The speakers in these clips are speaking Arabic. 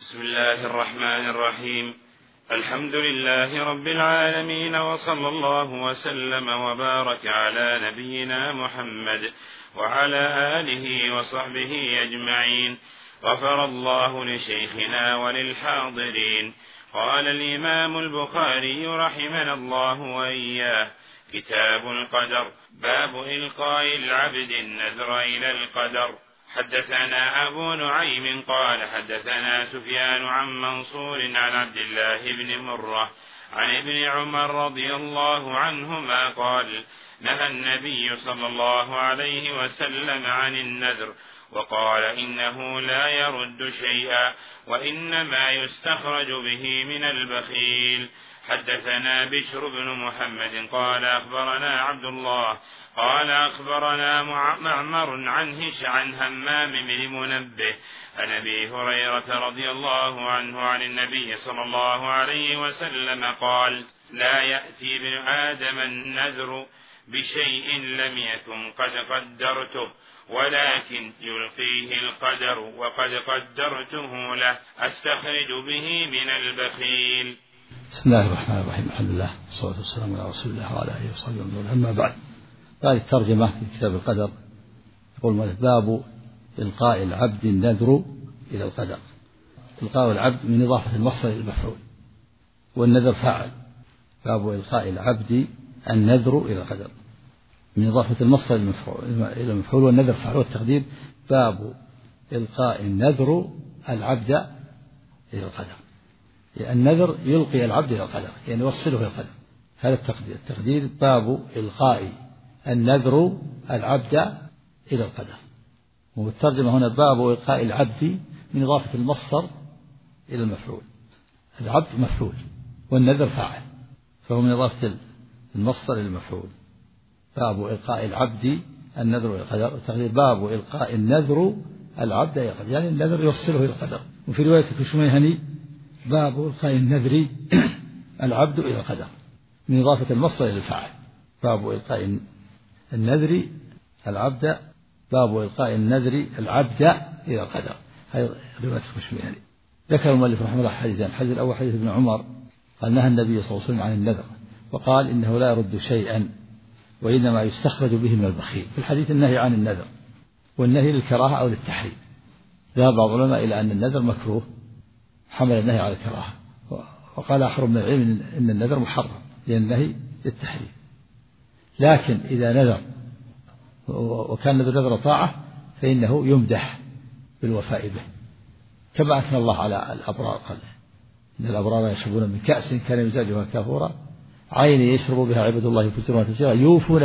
بسم الله الرحمن الرحيم. الحمد لله رب العالمين، وصلى الله وسلم وبارك على نبينا محمد وعلى آله وصحبه أجمعين. غفر الله لشيخنا وللحاضرين. قال الإمام البخاري رحمنا الله وإياه: كتاب القدر. باب إلقاء العبد النذر إلى القدر. حدثنا أبو نعيم قال حدثنا سفيان عن منصور عن عبد الله بن مرة عن ابن عمر رضي الله عنهما قال: نهى النبي صلى الله عليه وسلم عن النذر، وقال: إنه لا يرد شيئا، وإنما يستخرج به من البخيل. حدثنا بشر بن محمد قال أخبرنا عبد الله قال أخبرنا معمر عن همام بن منبه عن أبي هريرة رضي الله عنه عن النبي صلى الله عليه وسلم قال: لا يأتي ابن آدم النذر بشيء لم يكن قد قدرته، ولكن يلقيه القدر وقد قدرته له، أستخرج به من البخيل. بسم الله الرحمن الرحيم. الحمد لله والصلاة والسلام على رسول الله وعلى آله وصحبه وسلم. أما بعد، هذه الترجمة في كتاب القدر. يقول: باب إلقاء العبد النذر إلى القدر. إلقاء العبد من إضافة المصدر إلى المفعول، والنذر فاعل. باب إلقاء العبد النذر إلى القدر من إضافة المصدر إلى المفعول، والنذر فاعل. والتقدير: باب إلقاء النذر العبد إلى القدر. النذر يلقي العبد إلى القدر، يعني يوصله إلى القدر. هذا التقدير. التقدير: باب إلقاء النذر العبد إلى القدر. والترجمة هنا: باب إلقاء العبد من إضافة المصدر إلى المفعول. العبد مفعول والنذر فاعل، فهو من إضافة المصدر إلى المفعول. باب إلقاء العبد النذر إلى القدر. التقدير: باب إلقاء النذر العبد إلى القدر، يعني النذر يوصله إلى القدر. وفي رواية الكشميهني: باب إلقاء النذر العبد إلى القدر، من إضافة المصدر إلى الفاعل. باب إلقاء النذر العبد، باب إلقاء النذر العبد إلى القدر. هذه رواية الكشميهني. ذكر المؤلف رحمه الله حديثان. الحديث الأول حديث ابن عمر قال: نهى النبي صلى الله عليه وسلم عن النذر، وقال: إنه لا يرد شيئا، وإنما يستخرج به من البخيل. في الحديث النهي عن النذر، والنهي للكراهة أو للتحريم. ذهب بعض العلماء إلى أن النذر مكروه، حمل النهي على الكراهة، وقال آخر من العلم إن النذر محرم لأن النهي للتحريم. لكن إذا نذر وكان نذر طاعة فإنه يمدح بالوفاء به، كما أثنى الله على الأبرار. قال: إن الأبرار يشربون من كأس كان مزاجها كافورا، عين يشرب بها عباد الله يفجرون تفجيرا، يوفون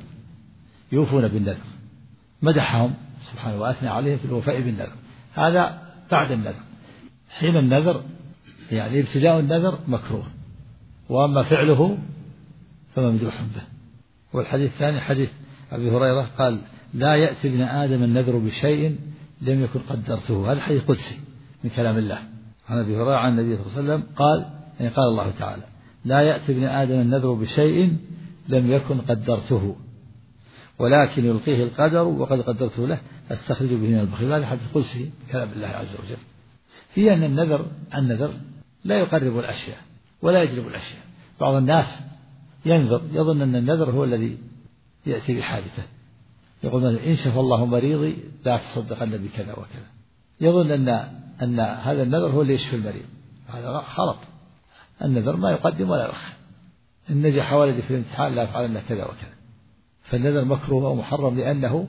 بالنذر. مدحهم سبحانه وأثنى عليهم في الوفاء بالنذر. هذا بعد النذر. حين النذر يعني ابتداء النذر مكروه، وأما فعله فممدوح به. والحديث الثاني حديث أبي هريرة قال: لا يأتي ابن آدم النذر بشيء لم يكن قدرته. هذا حديث قدسي من كلام الله عن أبي هريرة عن النبي صلى الله عليه وسلم قال: يعني قال الله تعالى: لا يأتي ابن آدم النذر بشيء لم يكن قدرته، ولكن يلقيه القدر وقد قدرته له، أستخرج به من البخيل. هذا حديث قدسي من كلام الله عز وجل. في أن النذر لا يقرب الأشياء ولا يجلب الأشياء. بعض الناس ينذر يظن أن النذر هو الذي يأتي بحادثة. يقول: إن شفى الله مريضي لا تصدقن بكذا وكذا. يظن أن هذا النذر هو اللي يشفي المريض. هذا خلط. النذر ما يقدم ولا يؤخر. إن نجح ولدي في الامتحان لا أفعلن كذا وكذا. فالنذر مكروه ومحرم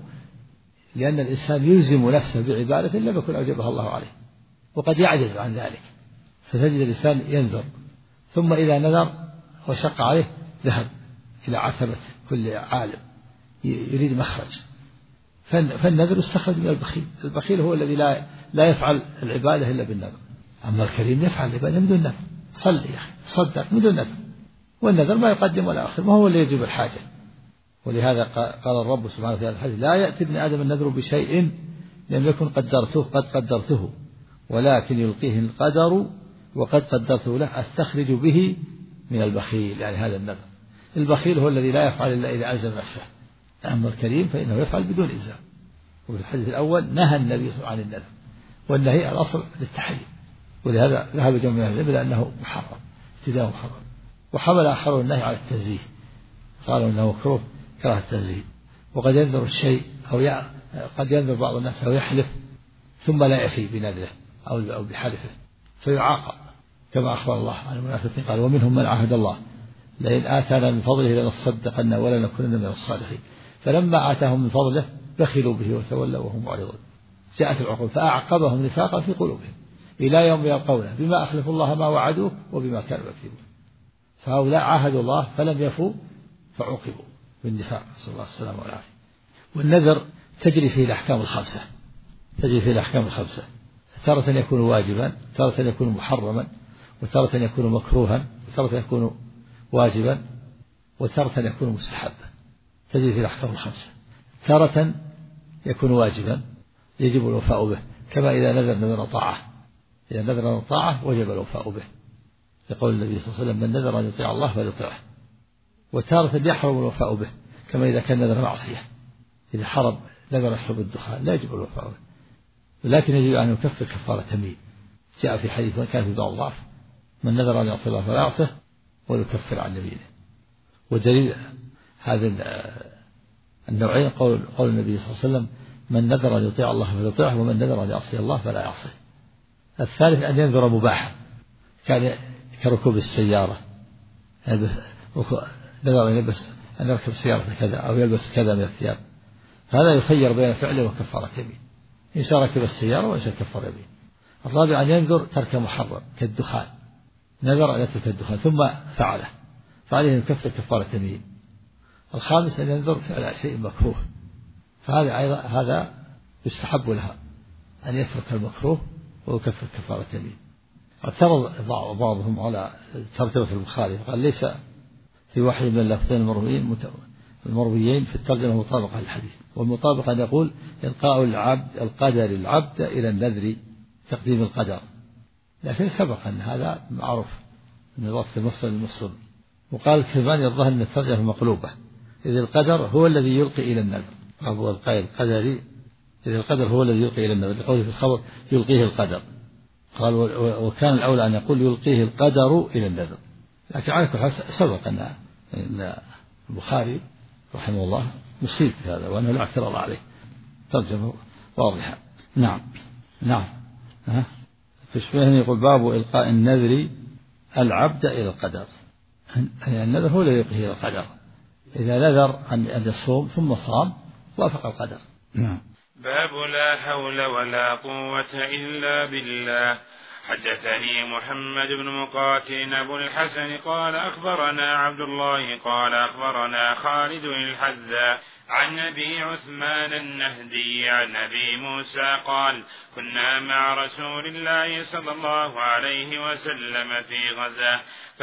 لأن الإنسان يلزم نفسه بعبادة لم يكن أوجبها الله عليه، وقد يعجز عن ذلك. فتجد الإنسان ينذر، ثم إذا نذر وشق عليه ذهب إلى عتبة كل عالم يريد مخرج. فالنذر استخرج من البخيل. البخيل هو الذي لا يفعل العبادة إلا بالنذر. أما الكريم يفعل العبادة بدون نذر. صلي يا أخي، صدق بدون نذر. والنذر ما يقدم ولا يؤخر، ما هو اللي يجب الحاجة. ولهذا قال الرب سبحانه وتعالى في الحديث: لا يأتي ابن آدم النذر بشيء لم يكن قد قدرته، ولكن يلقيه القدر وقد قدرته له، أستخرج به من البخيل. يعني هذا النذر. البخيل هو الذي لا يفعل إلا إذا ألزم نفسه. أما الكريم فإنه يفعل بدون إلزام. وفي الحديث الأول نهى النبي صلى الله عليه وسلم عن النذر، والنهي الأصل للتحريم. ولهذا ذهب جمع من أهل العلم إلى أنه محرم، ابتداء محرم. وحمل آخرون النهي على التنزيه، قالوا أنه مكروه كراهة التنزيه. وقد ينذر الشيء أو قد ينذر بعض الناس أو يحلف ثم لا يفي بنذره أو بحلفه فيعاقب، كما أخبر الله عن المنافقين قال ومنهم من عاهد الله لئن آتانا من فضله لنصدقن ولنكونن من الصالحين، فلما آتاهم من فضله بخلوا به وتولوا وهم معرضون. جاءت العقوبة فأعقبهم نفاقا في قلوبهم إلى يوم يلقونه بما أخلفوا الله ما وعدوه وبما كانوا يكذبون. فهؤلاء عاهدوا الله فلم يفوا فعوقبوا بالنفاق، نسأل الله السلامة والعافية. والنذر تجري فيه الأحكام الخمسة، تارة يكون واجبا، تارة يكون محرما، وتارة يكون مكروها، وتارة يكون واجبا، وتارة يكون مستحبا. تجري فيه الأحكام الخمسة. تارة يكون واجبا يجب الوفاء به، كما إذا نذر طاعة، إذا نذر طاعة وجب الوفاء به، يقول النبي صلى الله عليه وسلم من نذر أن يطيع الله فليطيعه. وتارة يحرم الوفاء به، كما إذا كان نذر معصية، إذا حرم نذر شرب الدخان لا يجب الوفاء به، ولكن يجب أن يكفر كفارة يمين. جاء في حديث كان في بعض الضعف من نذر أن يعصي الله فلا يعصه ويكفر عن يمينه. ودليل هذا النوعين قول النبي صلى الله عليه وسلم من نذر أن يطيع الله فليطيعه ومن نذر أن يعصي الله فلا يعصيه. الثالث أن ينذر مباحا كركوب السيارة، نذر أن يركب سيارة كذا أو يلبس كذا من الثياب، هذا يخير بين فعله وكفارة يمين، إن شاء ركب السيارة وإن شاء كفر يمين. الرابع أن ينذر ترك محرم كالدخان، نذر أن يترك الدخان ثم فعله فعليه أن يكفر كفارة يمين. الخامس أن ينذر فعل شيء مكروه، فهذا أيضا هذا يستحب لها أن يترك المكروه ويكفر كفارة يمين. اعترض بعضهم على ترجمة البخاري قال ليس في واحد من اللفظين المرويين في الترجمة مطابقة للحديث، والمطابقة أن يقول إلقاء القدر العبد إلى النذر تقديم القدر، لكن سبق أن هذا معروف من وقت المسلم. وقال الكلماني الظاهر أن الترجمة مقلوبة، إذ القدر هو الذي يلقي إلى النذر، أبو القائل القدري إذ القدر هو الذي يلقي إلى النذر، لقوله في الخبر يلقيه القدر. قال وكان الأولى أن يقول يلقيه القدر إلى النذر، لكن على كل حال سبق أن البخاري رحمه الله مصيب في هذا وأنه لا اعتراض عليه، ترجمة واضحة. نعم في الشفاهين يقول باب إلقاء النذر العبد إلى القدر، يعني النذر هو الذي يلقيه إلى القدر، إذا نذر أن يصوم ثم صام وافق القدر. نعم. باب لا حول ولا قوة إلا بالله. حدثني محمد بن مقاتل أبو الحسن قال أخبرنا عبد الله قال أخبرنا خالد الحذاء عن أبي عثمان النهدي عن أبي موسى قال كنا مع رسول الله صلى الله عليه وسلم في غزاة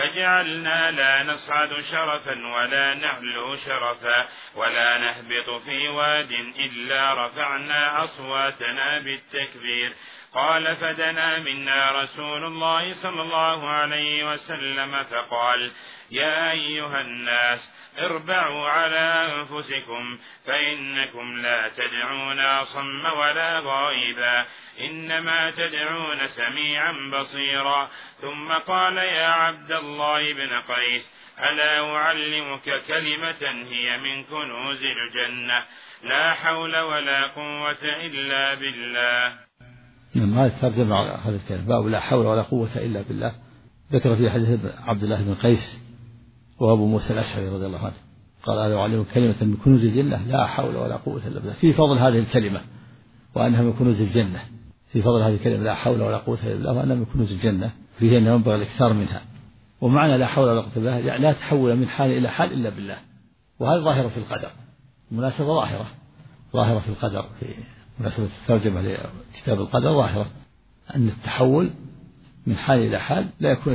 فجعلنا لا نصعد شرفا ولا نعلو شرفا ولا نهبط في واد إلا رفعنا أصواتنا بالتكبير. قال فدنا منا رسول الله صلى الله عليه وسلم فقال يا أيها الناس اربعوا على أنفسكم فإنكم لا تدعون أصم ولا غائبا إنما تدعون سميعا بصيرا. ثم قال يا عبد الله بن قيس ألا أعلمك كلمة هي من كنوز الجنة لا حول ولا قوة إلا بالله. هذا الترجمة على هذا الكلام باب لا حول ولا قوة إلا بالله. ذكر في حديث عبد الله بن قيس وأبو موسى الأشعري رضي الله عنه قال ألا أعلمك كلمة من كنوز الجنة لا حول ولا قوة إلا بالله، في فضل هذه الكلمة وأنها من كنوز الجنة، في فضل هذه الكلمة لا حول ولا قوة إلا بالله وأنها من كنوز الجنة، فيه أنه ينبغي الاكثار منها. ومعنى لا حول ولا قوة إلا بالله يعني لا تحول من حال إلى حال إلا بالله. وهذا ظاهرة في القدر، مناسبة ظاهرة في القدر، في مناسبة الترجمة لكتاب القدر ظاهرة أن التحول من حال إلى حال لا يكون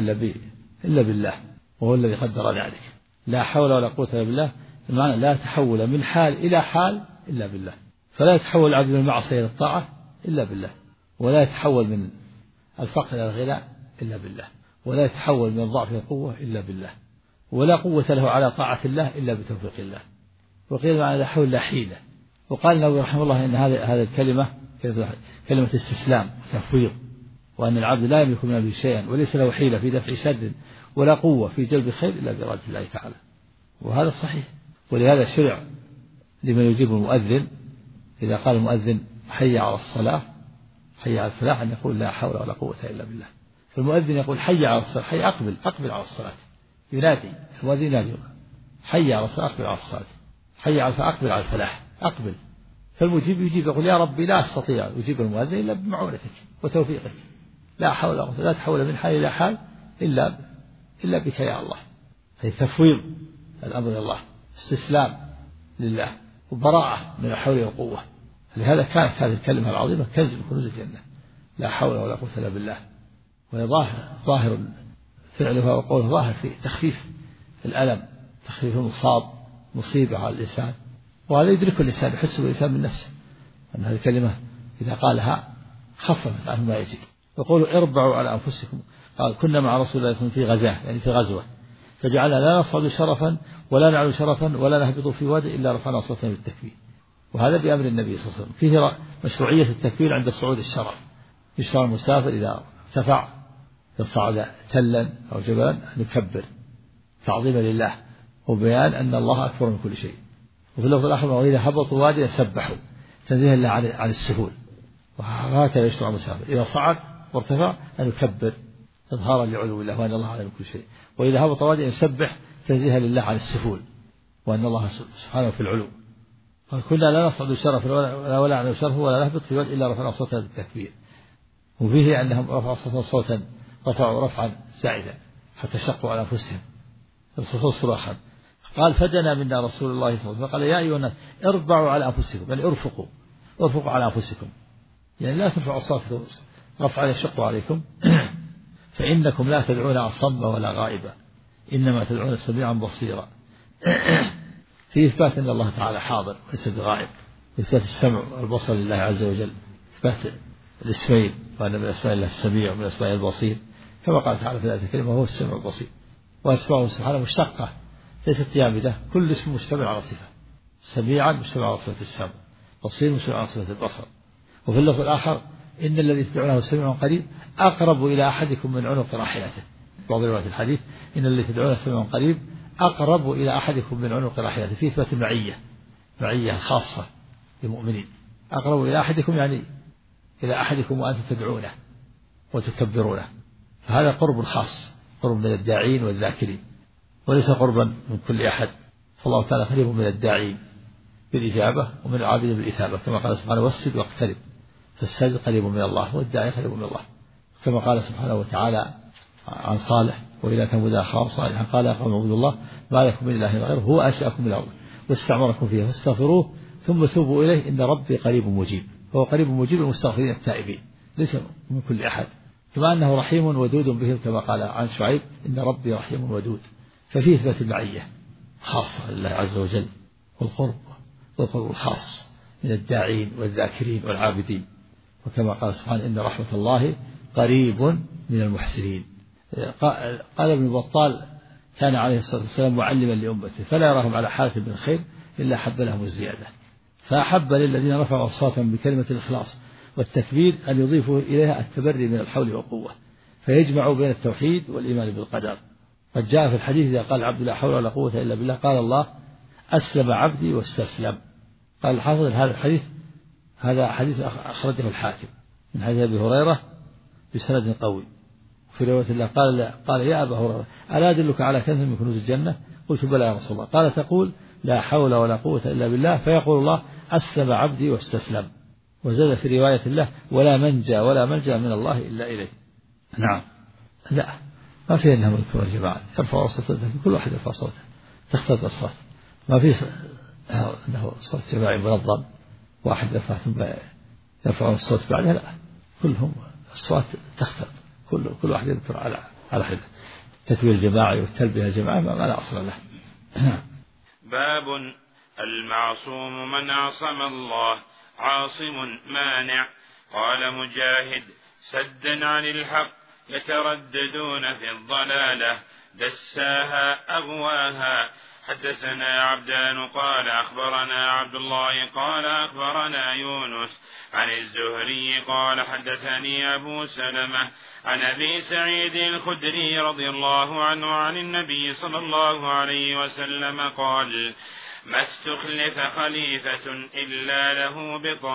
إلا بالله، وهو الذي قدر ذلك. لا حول ولا قوة إلا بالله بمعنى لا تحول من حال إلى حال إلا بالله، فلا يتحول العبد من المعصية إلى الطاعة إلا بالله، ولا يتحول من الفقر إلى الغنى إلا بالله، ولا يتحول من الضعف إلى القوة إلا بالله، ولا قوة له على طاعة الله إلا بتوفيق الله. وقيل معنى لا حول لا حيلة. وقال النووي رحمه الله إن هذه الكلمة كلمة استسلام وتفويض، وأن العبد لا يملك من أمره شيئا وليس له حيلة في دفع شر ولا قوة في جلب خير إلا بإرادة الله تعالى، وهذا صحيح. ولهذا شرع لمن يجيب المؤذن إذا قال المؤذن حي على الصلاة حي على الفلاح أن يقول لا حول ولا قوة إلا بالله. فالمؤذن يقول حي على الصلاة، حي أقبل على الصلاة، ينادي المؤذن ينادي حي على الصلاة أقبل على الصلاة، حي على الفلاح أقبل على الفلاح، أقبل. فالمجيب يجيب يقول يا ربي لا أستطيع يجيب المؤذن إلا بمعونتك وتوفيقك، لا حول ولا قوة، لا تحول من حال إلى حال إلا بك يا الله. هي تفويض الأمر إلى الله، استسلام لله وبراءة من الحول والقوة. لهذا كانت هذه الكلمة العظيمة كنز من كنوز الجنة، لا حول ولا قوة إلا بالله. وهي ظاهر فعلها وقولها ظاهر في تخفيف الألم، تخفيف المصاب، مصيبة على الإنسان، وهذا يدرك الإنسان، يحس الإنسان من نفسه أن هذه الكلمة إذا قالها خففت عنه ما يجد. يقول اربعوا على أنفسكم. قال كنا مع رسول الله في غزاة، يعني في غزوة، فجعلنا لا نصعد شرفا ولا نعلو شرفا ولا نهبط في وادي إلا رفعنا صوتنا بالتكبير. وهذا بأمر النبي صلى الله عليه وسلم. فيه مشروعية التكبير عند صعود الشرف. يشرع المسافر إذا ارتفع يصعد تلا أو جبلا أن يكبر تعظيما لله وبيان أن الله أكبر من كل شيء. وفي اللفظ الآخر وإذا هبطوا واديا سبحوا تنزيها الله عن السهول. وهكذا يشرع المسافر إذا صعد وارتفع أن يكبر إظهارا لعلو الله وأن الله على كل شيء. وإذا هبط واديا يسبح تنزيها لله عن السفول وأن الله سبحانه في العلو. كنا لا نصعد شرفا ولا نعلو شرفا ولا نهبط في وادي إلا رفعنا صوتنا بالتكبير. وفيه أنهم رفعوا صوتا رفعوا رفعا زائدا حتى شقوا على أنفسهم صراخا. قال فدنا منا رسول الله صلى الله عليه وسلم قال يا أيها الناس اربعوا على أنفسكم، يعني ارفقوا على أنفسكم، يعني لا ترفعوا أصواتكم رفعا يشق عليكم فإنكم لا تدعون أصم ولا غائبا إنما تدعون سميعا بصيرا. في إثبات أن الله تعالى حاضر وليس بغائب، إثبات السمع والبصر لله عز وجل، إثبات الاسمين وأن من أسماء الله السميع ومن أسماء البصير كما قال تعالى في الآية الكريمة هو السميع البصير. وأسماءه سبحانه مشتقة ليست جامدة، كل اسم مشتمل على صفة، سميعا مشتمل على صفة السمع، بصير مشتمل على صفة البصر. وفي اللفظ الآخر إن الذي تدعونه سميع قريب أقرب إلى أحدكم من عنق راحلته. بعض روايات الحديث إن الذي تدعونه سميع قريب أقرب إلى أحدكم من عنق راحلته، في إثبات معية خاصة للمؤمنين. أقرب إلى أحدكم يعني إلى أحدكم وأنتم تدعونه وتكبرونه، فهذا قرب خاص، قرب من الداعين والذاكرين وليس قربا من كل أحد. فالله تعالى قريب من الداعين بالإجابة ومن العابدين بالإثابة كما قال سبحانه واسجد واقترب، فالساجد قريب من الله والداعي قريب من الله. كما قال سبحانه وتعالى عن صالح وإلى ثمود أخاهم صالحا قال يا قوم اعبدوا الله ما لكم من إله غيره هو أنشأكم من الأرض واستعمركم فيها فاستغفروه ثم توبوا إليه إن ربي قريب مجيب. فهو قريب مجيب المستغفرين التائبين ليس من كل أحد، كما أنه رحيم ودود بهم كما قال عن شعيب إن ربي رحيم ودود. ففيه إثبات المعية خاصة لله عز وجل والقرب الخاص من الداعين والذاكرين والعابدين. وكما قال سبحانه إن رحمة الله قريب من المحسنين. قال ابن بطال كان عليه الصلاة والسلام معلما لأمته فلا يراهم على حالة من خير إلا حب لهم الزيادة، فأحب للذين رفعوا أصواتهم بكلمة الإخلاص والتكبير أن يضيفوا إليها التبري من الحول والقوة فيجمعوا بين التوحيد والإيمان بالقدر. قد جاء في الحديث إذا قال العبد لا حول ولا قوة إلا بالله قال الله أسلم عبدي واستسلم. قال الحافظ هذا الحديث هذا حديث أخرجه الحاكم من حديث أبي هريرة بسند قوي. في رواية الله قال يا أبا هريرة ألا أدلك على كنز من كنوز الجنة؟ قلت بلى يا رسول الله. قال تقول لا حول ولا قوة إلا بالله فيقول الله أسلم عبدي واستسلم. وزاد في رواية الله ولا منجا ولا ملجا من الله إلا إليه. نعم لا ما في أنهم يذكرون الجماعة يرفع صوته كل واحد يرفع صوته تختلف الأصوات، ما في أنه صوت جماعي منظم واحد يرفع ثم يرفع الصوت بعدها، لا كلهم أصوات تختلف كل واحد يذكر على حده. التكبير الجماعي والتلبية الجماعي ما لا أصل له. باب المعصوم من عصم الله عاصم مانع. قال مجاهد سدا عن الحق يترددون في الضلالة دساها أغواها. حدثنا عبدان قال أخبرنا عبد الله قال أخبرنا يونس عن الزهري قال حدثني أبو سلمة عن أبي سعيد الخدري رضي الله عنه عن النبي صلى الله عليه وسلم قال: ما استخلف خليفة إلا له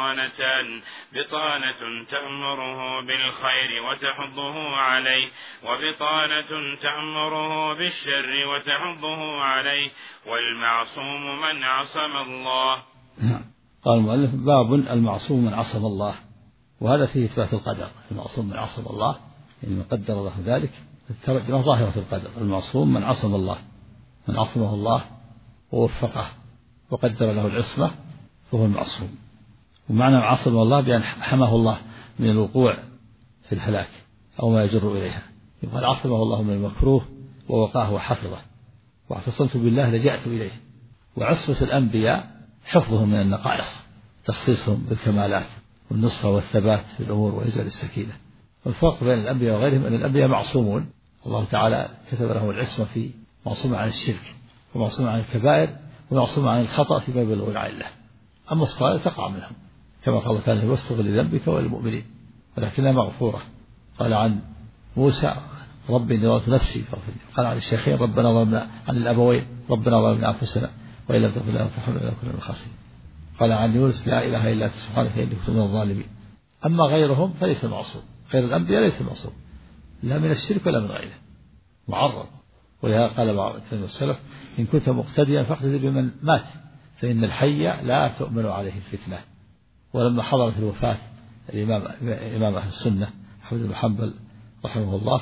بطانة تأمره بالخير وتحضه عليه، وبطانة تأمره بالشر وتحضه عليه، والمعصوم من عصم الله. قال المؤلف: باب المعصوم من عصم الله. وهذا فيه إثبات القدر. المعصوم من عصم الله يعني من قدر الله ذلك. الترجمة ظاهرة في القدر. المعصوم من عصم الله، من عصمه الله ووفقه وقدر له العصمة فهو المعصوم. ومعنى عصمه الله بأن حماه الله من الوقوع في الهلاك أو ما يجر إليها. يقال عصمه الله من المكروه ووقاه وحفظه. واعتصمت بالله لجأت إليه. وعصمة الأنبياء حفظهم من النقائص، تخصيصهم بالكمالات والنصرة والثبات في الأمور وإنزال السكينة. والفرق بين الأنبياء وغيرهم أن الأنبياء معصومون، الله تعالى كتب لهم العصمة في معصوم عن الشرك ومعصوم عن الكبائر ومعصوم عن الخطأ فيما يبلغون عن الله. أما الصالح تقع منهم كما قال تعالى: واستغفر لذنبك وللمؤمنين ولكنها مغفورة. قال عن موسى: ربي إني ظلمت نفسي فاغفر لي. قال عن الشيخين: ربنا ظلمنا، عن الأبوين: ربنا ظلمنا أنفسنا وإن لم تغفر لنا وترحمنا لنكن من الخاسرين. قال عن يونس: لا إله إلا أنت سبحانك إني كنت من الظالمين. أما غيرهم فليس معصوم، غير الأنبياء ليس معصوم لا من الشرك ولا من غيره، معرض. ولهذا قال بعض السلف: إن كنت مقتديا فاقتدي بمن مات فإن الحي لا تؤمن عليه الفتنة. ولما حضرت الوفاة الإمام أهل السنة أحمد بن حنبل رحمه الله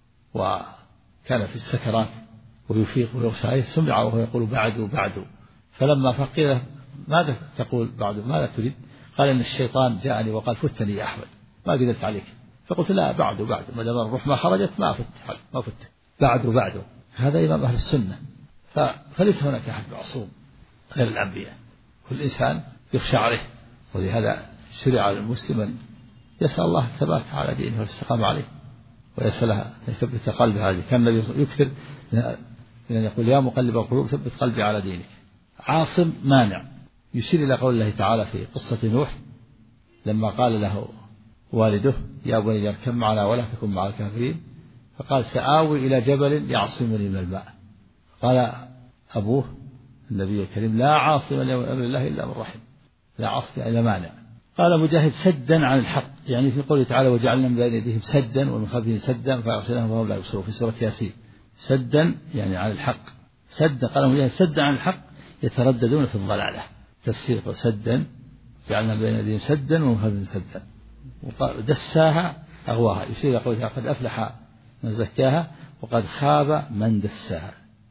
وكان في السكرات ويفيق ويغشى عليه، سمع وهو يقول: بعد. فلما فقيل: ماذا تقول بعد؟ ماذا تريد؟ قال: إن الشيطان جاءني وقال: فتني يا أحمد، ما قدرت عليك. فقلت: لا، بعد ما دام الروح ما خرجت ما فت بعد. هذا إمام أهل السنة. فليس هناك أحد معصوم غير الأنبياء، كل إنسان يخشى عليه. ولهذا شرع المسلم أن يسأل الله الثبات على دينه والاستقامة عليه ويسألها أن يثبت قلبه على دينه. كان النبي يكثر من أن يقول: يا مقلب القلوب ثبت قلبي على دينك. عاصم مانع، يشير إلى قول الله تعالى في قصة نوح لما قال له والده: يا بني اركب معنا ولا تكن مع الكافرين. فقال: سآوي إلى جبل يعصمني من الماء. قال أبوه النبي الكريم: لا عاصم اليوم من أمر الله إلا من رحم. لا عاصم إلا مانع. قال مجاهد: سدا عن الحق، يعني في قوله تعالى: وجعلنا من بين يديهم سدا ومن خلفهم سدا فأغشيناهم فهم لا يبصرون، في سورة ياسين. سدا يعني عن الحق. سدا قال مجاهد: سدا عن الحق يترددون في الضلالة. تفسير سدا: جعلنا بين يديهم سدا ومن خلفهم سدا. وقال: دساها أغواها، يشير إلى قوله: قد أفلح من زكاها وقد خاب من دساها.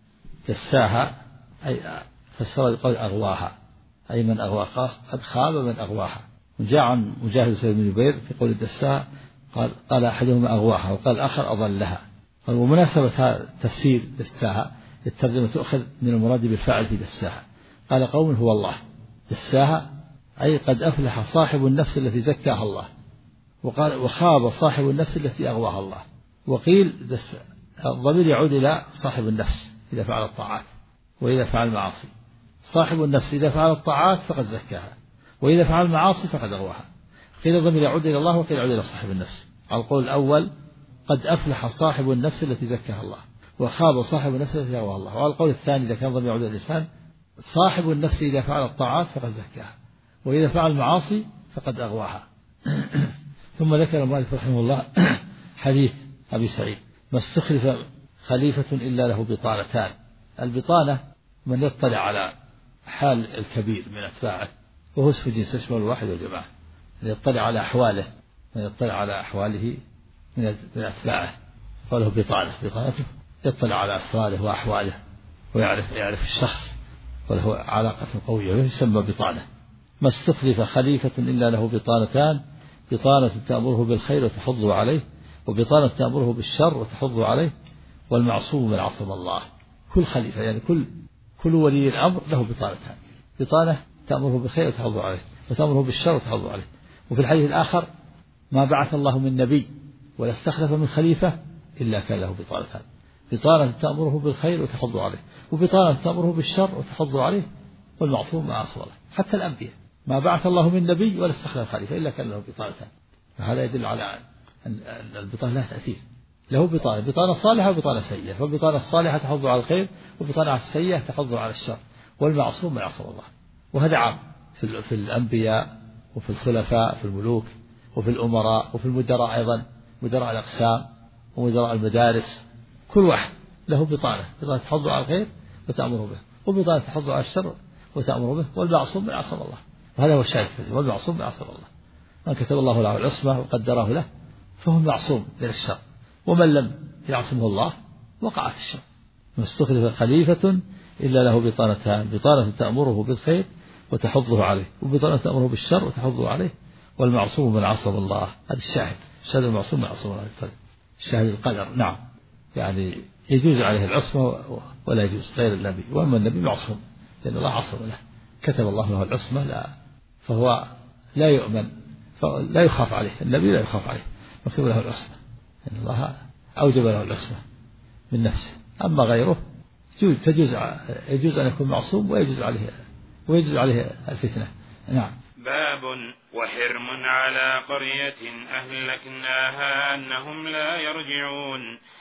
دساها أي فسر القول أغواها، أي من أغواها، قد خاب من أغواها. وجاء عن مجاهد سيد بن جبير في قول دساها قال أحدهما أغواها وقال الآخر أضلها. ومناسبة هذا تفسير دساها الترجمة تؤخذ من المراد بالفاعل في دساها. قال قوم: هو الله. دساها أي قد أفلح صاحب النفس التي زكاها الله، وقال وخاب صاحب النفس التي أغواها الله. وقيل الضمير يعود إلى صاحب النفس إذا فعل الطاعات وإذا فعل المعاصي. صاحب النفس إذا فعل الطاعات فقد زكاها، وإذا فعل المعاصي فقد أغواها. قيل الضمير يعود إلى الله وقيل يعود إلى صاحب النفس. على القول الأول قد أفلح صاحب النفس التي زكاها الله، وخاب صاحب النفس التي أغواها الله. وعلى القول الثاني إذا كان الضمير يعود إلى الإنسان: صاحب النفس إذا فعل الطاعات فقد زكاها، وإذا فعل المعاصي فقد أغواها. ثم ذكر المؤلف رحمه الله حديث أبي سعيد: ما استخلف خليفة إلا له بطانتان. البطانة من يطلع على حال الكبير من أتباعه، وهو اسم جنس يشمل الواحد والجماعة. من يطلع على أحواله، من يطلع على أحواله من أتباعه فله بطانة. بطانته يطلع على أسراره وأحواله ويعرف الشخص وله علاقة قوية يسمى بطانة. ما استخلف خليفة إلا له بطانتان: بطانة تأمره بالخير وتحض عليه، وبطانة تأمره بالشر وتحض عليه، والمعصوم من عصم الله. كل خليفة يعني كل ولي الأمر له بطانتان: بطانة تأمره بالخير وتحض عليه، وتأمره بالشر وتحض عليه. وفي الحديث الآخر: ما بعث الله من نبي ولا استخلف من خليفة إلا كان له بطانتان: بطانة تأمره بالخير وتحض عليه، وبطانة تأمره بالشر وتحض عليه، والمعصوم ما عصى له. حتى الأنبياء ما بعث الله من نبي ولا استخلف خليفة إلا كان له بطانتان. فهذا يدل على أن البطانة لها تأثير. له بطانة صالحة وبطانة سيئة، فالبطانة الصالحة تحض على الخير، والبطانة السيئة تحض على الشر، والمعصوم ما عصى الله. وهذا عام في الأنبياء وفي الخلفاء في الملوك وفي الأمراء وفي المدراء أيضا، مدراء الأقسام ومدراء المدارس، كل واحد له بطانة تحض على الخير وتأمر به، وبطانة تحض على الشر وتأمر به، والمعصوم ما عصى الله. وهذا هو الشاهد، والمعصوم ما عصى الله. من كتب الله له العصمة وقدره له فهو معصوم من الشر، ومن لم يعصمه الله وقع في الشر. ما استخلف خليفة إلا له بطانتان: بطانة تأمره بالخير وتحضه عليه، وبطانة تأمره بالشر وتحضه عليه، والمعصوم من عصم الله. هذا الشاهد، الشاهد المعصوم من عصم الله. الشاهد القدر، نعم، يعني يجوز عليه العصمة ولا يجوز غير النبي، وأما النبي معصوم لأن الله عصم له، كتب الله له العصمة، لا فهو لا يؤمن، لا يخاف عليه. النبي لا يخاف عليه، مكتوب له العصمة، إن الله أوجب له العصمة من نفسه. أما غيره يجوز أن يكون معصوم، ويجوز عليه الفتنة. نعم. باب: وحرم على قرية أهلكناها أنهم لا يرجعون،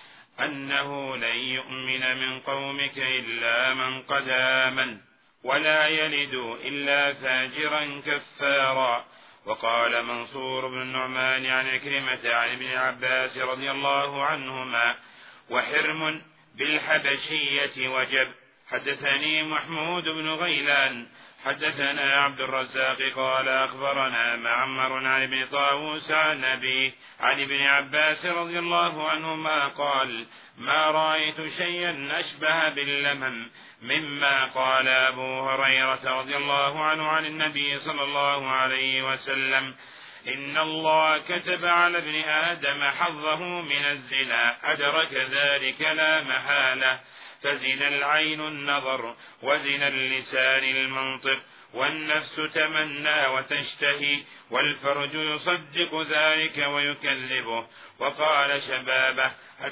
أنه لن يؤمن من قومك إلا من قد آمن، ولا يلد إلا فاجرا كفارا. وقال منصور بن النعمان عن عكرمة عن ابن عباس رضي الله عنهما: وحرم بالحبشية وجب. حدثني محمود بن غيلان حدثنا عبد الرزاق قال أخبرنا معمر عن ابن طاووس عن أبيه عن ابن عباس رضي الله عنهما قال: ما رأيت شيئا أشبه باللمم مما قال أبو هريرة رضي الله عنه عن النبي صلى الله عليه وسلم: إن الله كتب على ابن آدم حظه من الزنا، أدرك ذلك لا محالة، فزنا العين النظر، وزنا اللسان المنطق، والنفس تمنى وتشتهي، والفرج يصدق ذلك ويكذبه. وقال شبابه: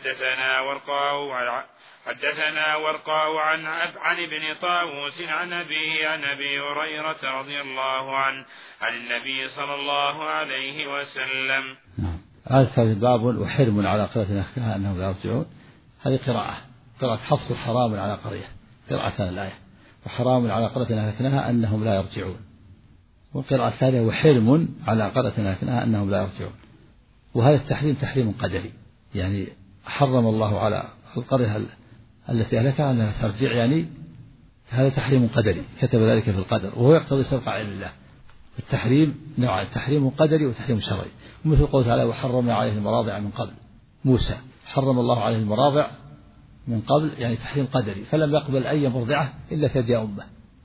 حدثنا ورقاء عن ابن طاووس عن أبي هريرة رضي الله عنه عن النبي صلى الله عليه وسلم. هذا الباب: وحرم على قرية أهلكناها أنهم لا يرجعون. هذه قراءة حفص: حرام على قرية، قراءة الآية، وحرام على قرية أهلكناها أنهم لا يرجعون. والقراءة الثانية: وحرم على قرية أهلكناها أنهم لا يرجعون. وهذا التحريم تحريم قدري، يعني حرم الله على القرية التي أهلكها أنها ترجع، يعني هذا تحريم قدري، كتب ذلك في القدر، وهو يقتضي سبق علم الله. التحريم نوعان: تحريم قدري وتحريم شرعي. ومثل قوله تعالى: وحرمنا عليه المراضع من قبل. موسى حرم الله عليه المراضع من قبل، يعني تحريم قدري، فلم يقبل أي مرضعة إلا ثدي أمه.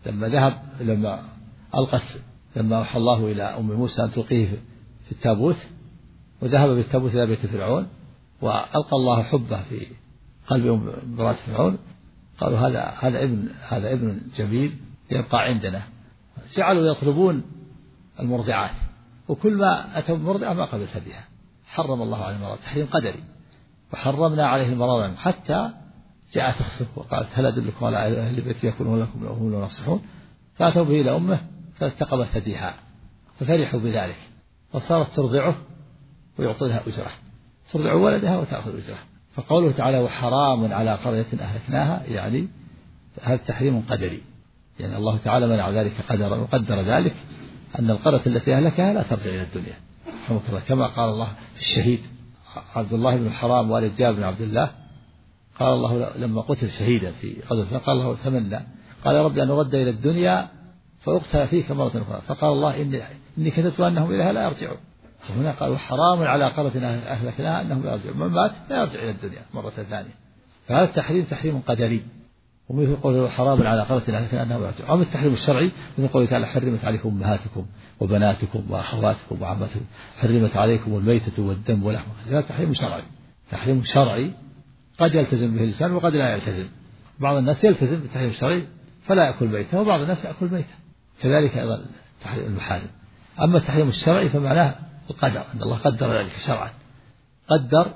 لما أوحى الله إلى أم موسى أن تلقيه في التابوت، وذهب بالتابوت إلى بيت فرعون، وألقى الله حبه في قلب امرأة فرعون، قالوا هذا ابن جميل يبقى عندنا. جعلوا يطلبون المرضعات، وكل ما أتوا بمرضعة ما قبل ثديها. حرم الله عليه المراضع تحريم قدري. وحرمنا عليه المراضع حتى جاءت أخته وقالت: هل أدلكم على أهل بيت يكونون لكم لهم ونصحون؟ فأتوا به إلى أمه فالتقم ثديها، ففرحوا بذلك، فصارت ترضعه ويعطي لها أجرة، ترضع ولدها وتأخذ أجرة. فقوله تعالى: وحرام على قرية أهلكناها، يعني هذا تحريم قدري، يعني الله تعالى منع ذلك قدرا، وقدر ذلك أن القرية التي أهلكها لا ترجع إلى الدنيا، كما قال الله في الشهيد عبد الله بن الحرام والد جابر بن عبد الله، قال الله لما قتل شهيدا في غزوة، قال الله: تمنى، قال: يا رب أن أرد إلى الدنيا فأقتل فيك مرة أخرى، فقال الله: إني كتبت أنهم إليها لا يرجعون. هنا قالوا: حرام على قرية أهلكناها أنهم لا يرجعون، من مات لا يرجع إلى الدنيا مرة ثانية. فهذا التحريم تحريم قدري. ومثل قوله: حرام على قرية أهلكناها أنهم لا يرجعون. أما التحريم الشرعي مثل قوله تعالى: حرمت عليكم أمهاتكم وبناتكم وأخواتكم وعماتكم، حرمت عليكم الميتة والدم ولحم الخنزير. هذا تحريم شرعي، تحريم شرعي قد يلتزم به الإنسان وقد لا يلتزم. بعض الناس يلتزم بالتحريم الشرعي فلا يأكل ميتة، وبعض الناس يأكل ميتة، كذلك أيضا تحريم المحارم. أما التحريم الشرعي فمعناه القدر، أن الله قدر ذلك شرعا، قدر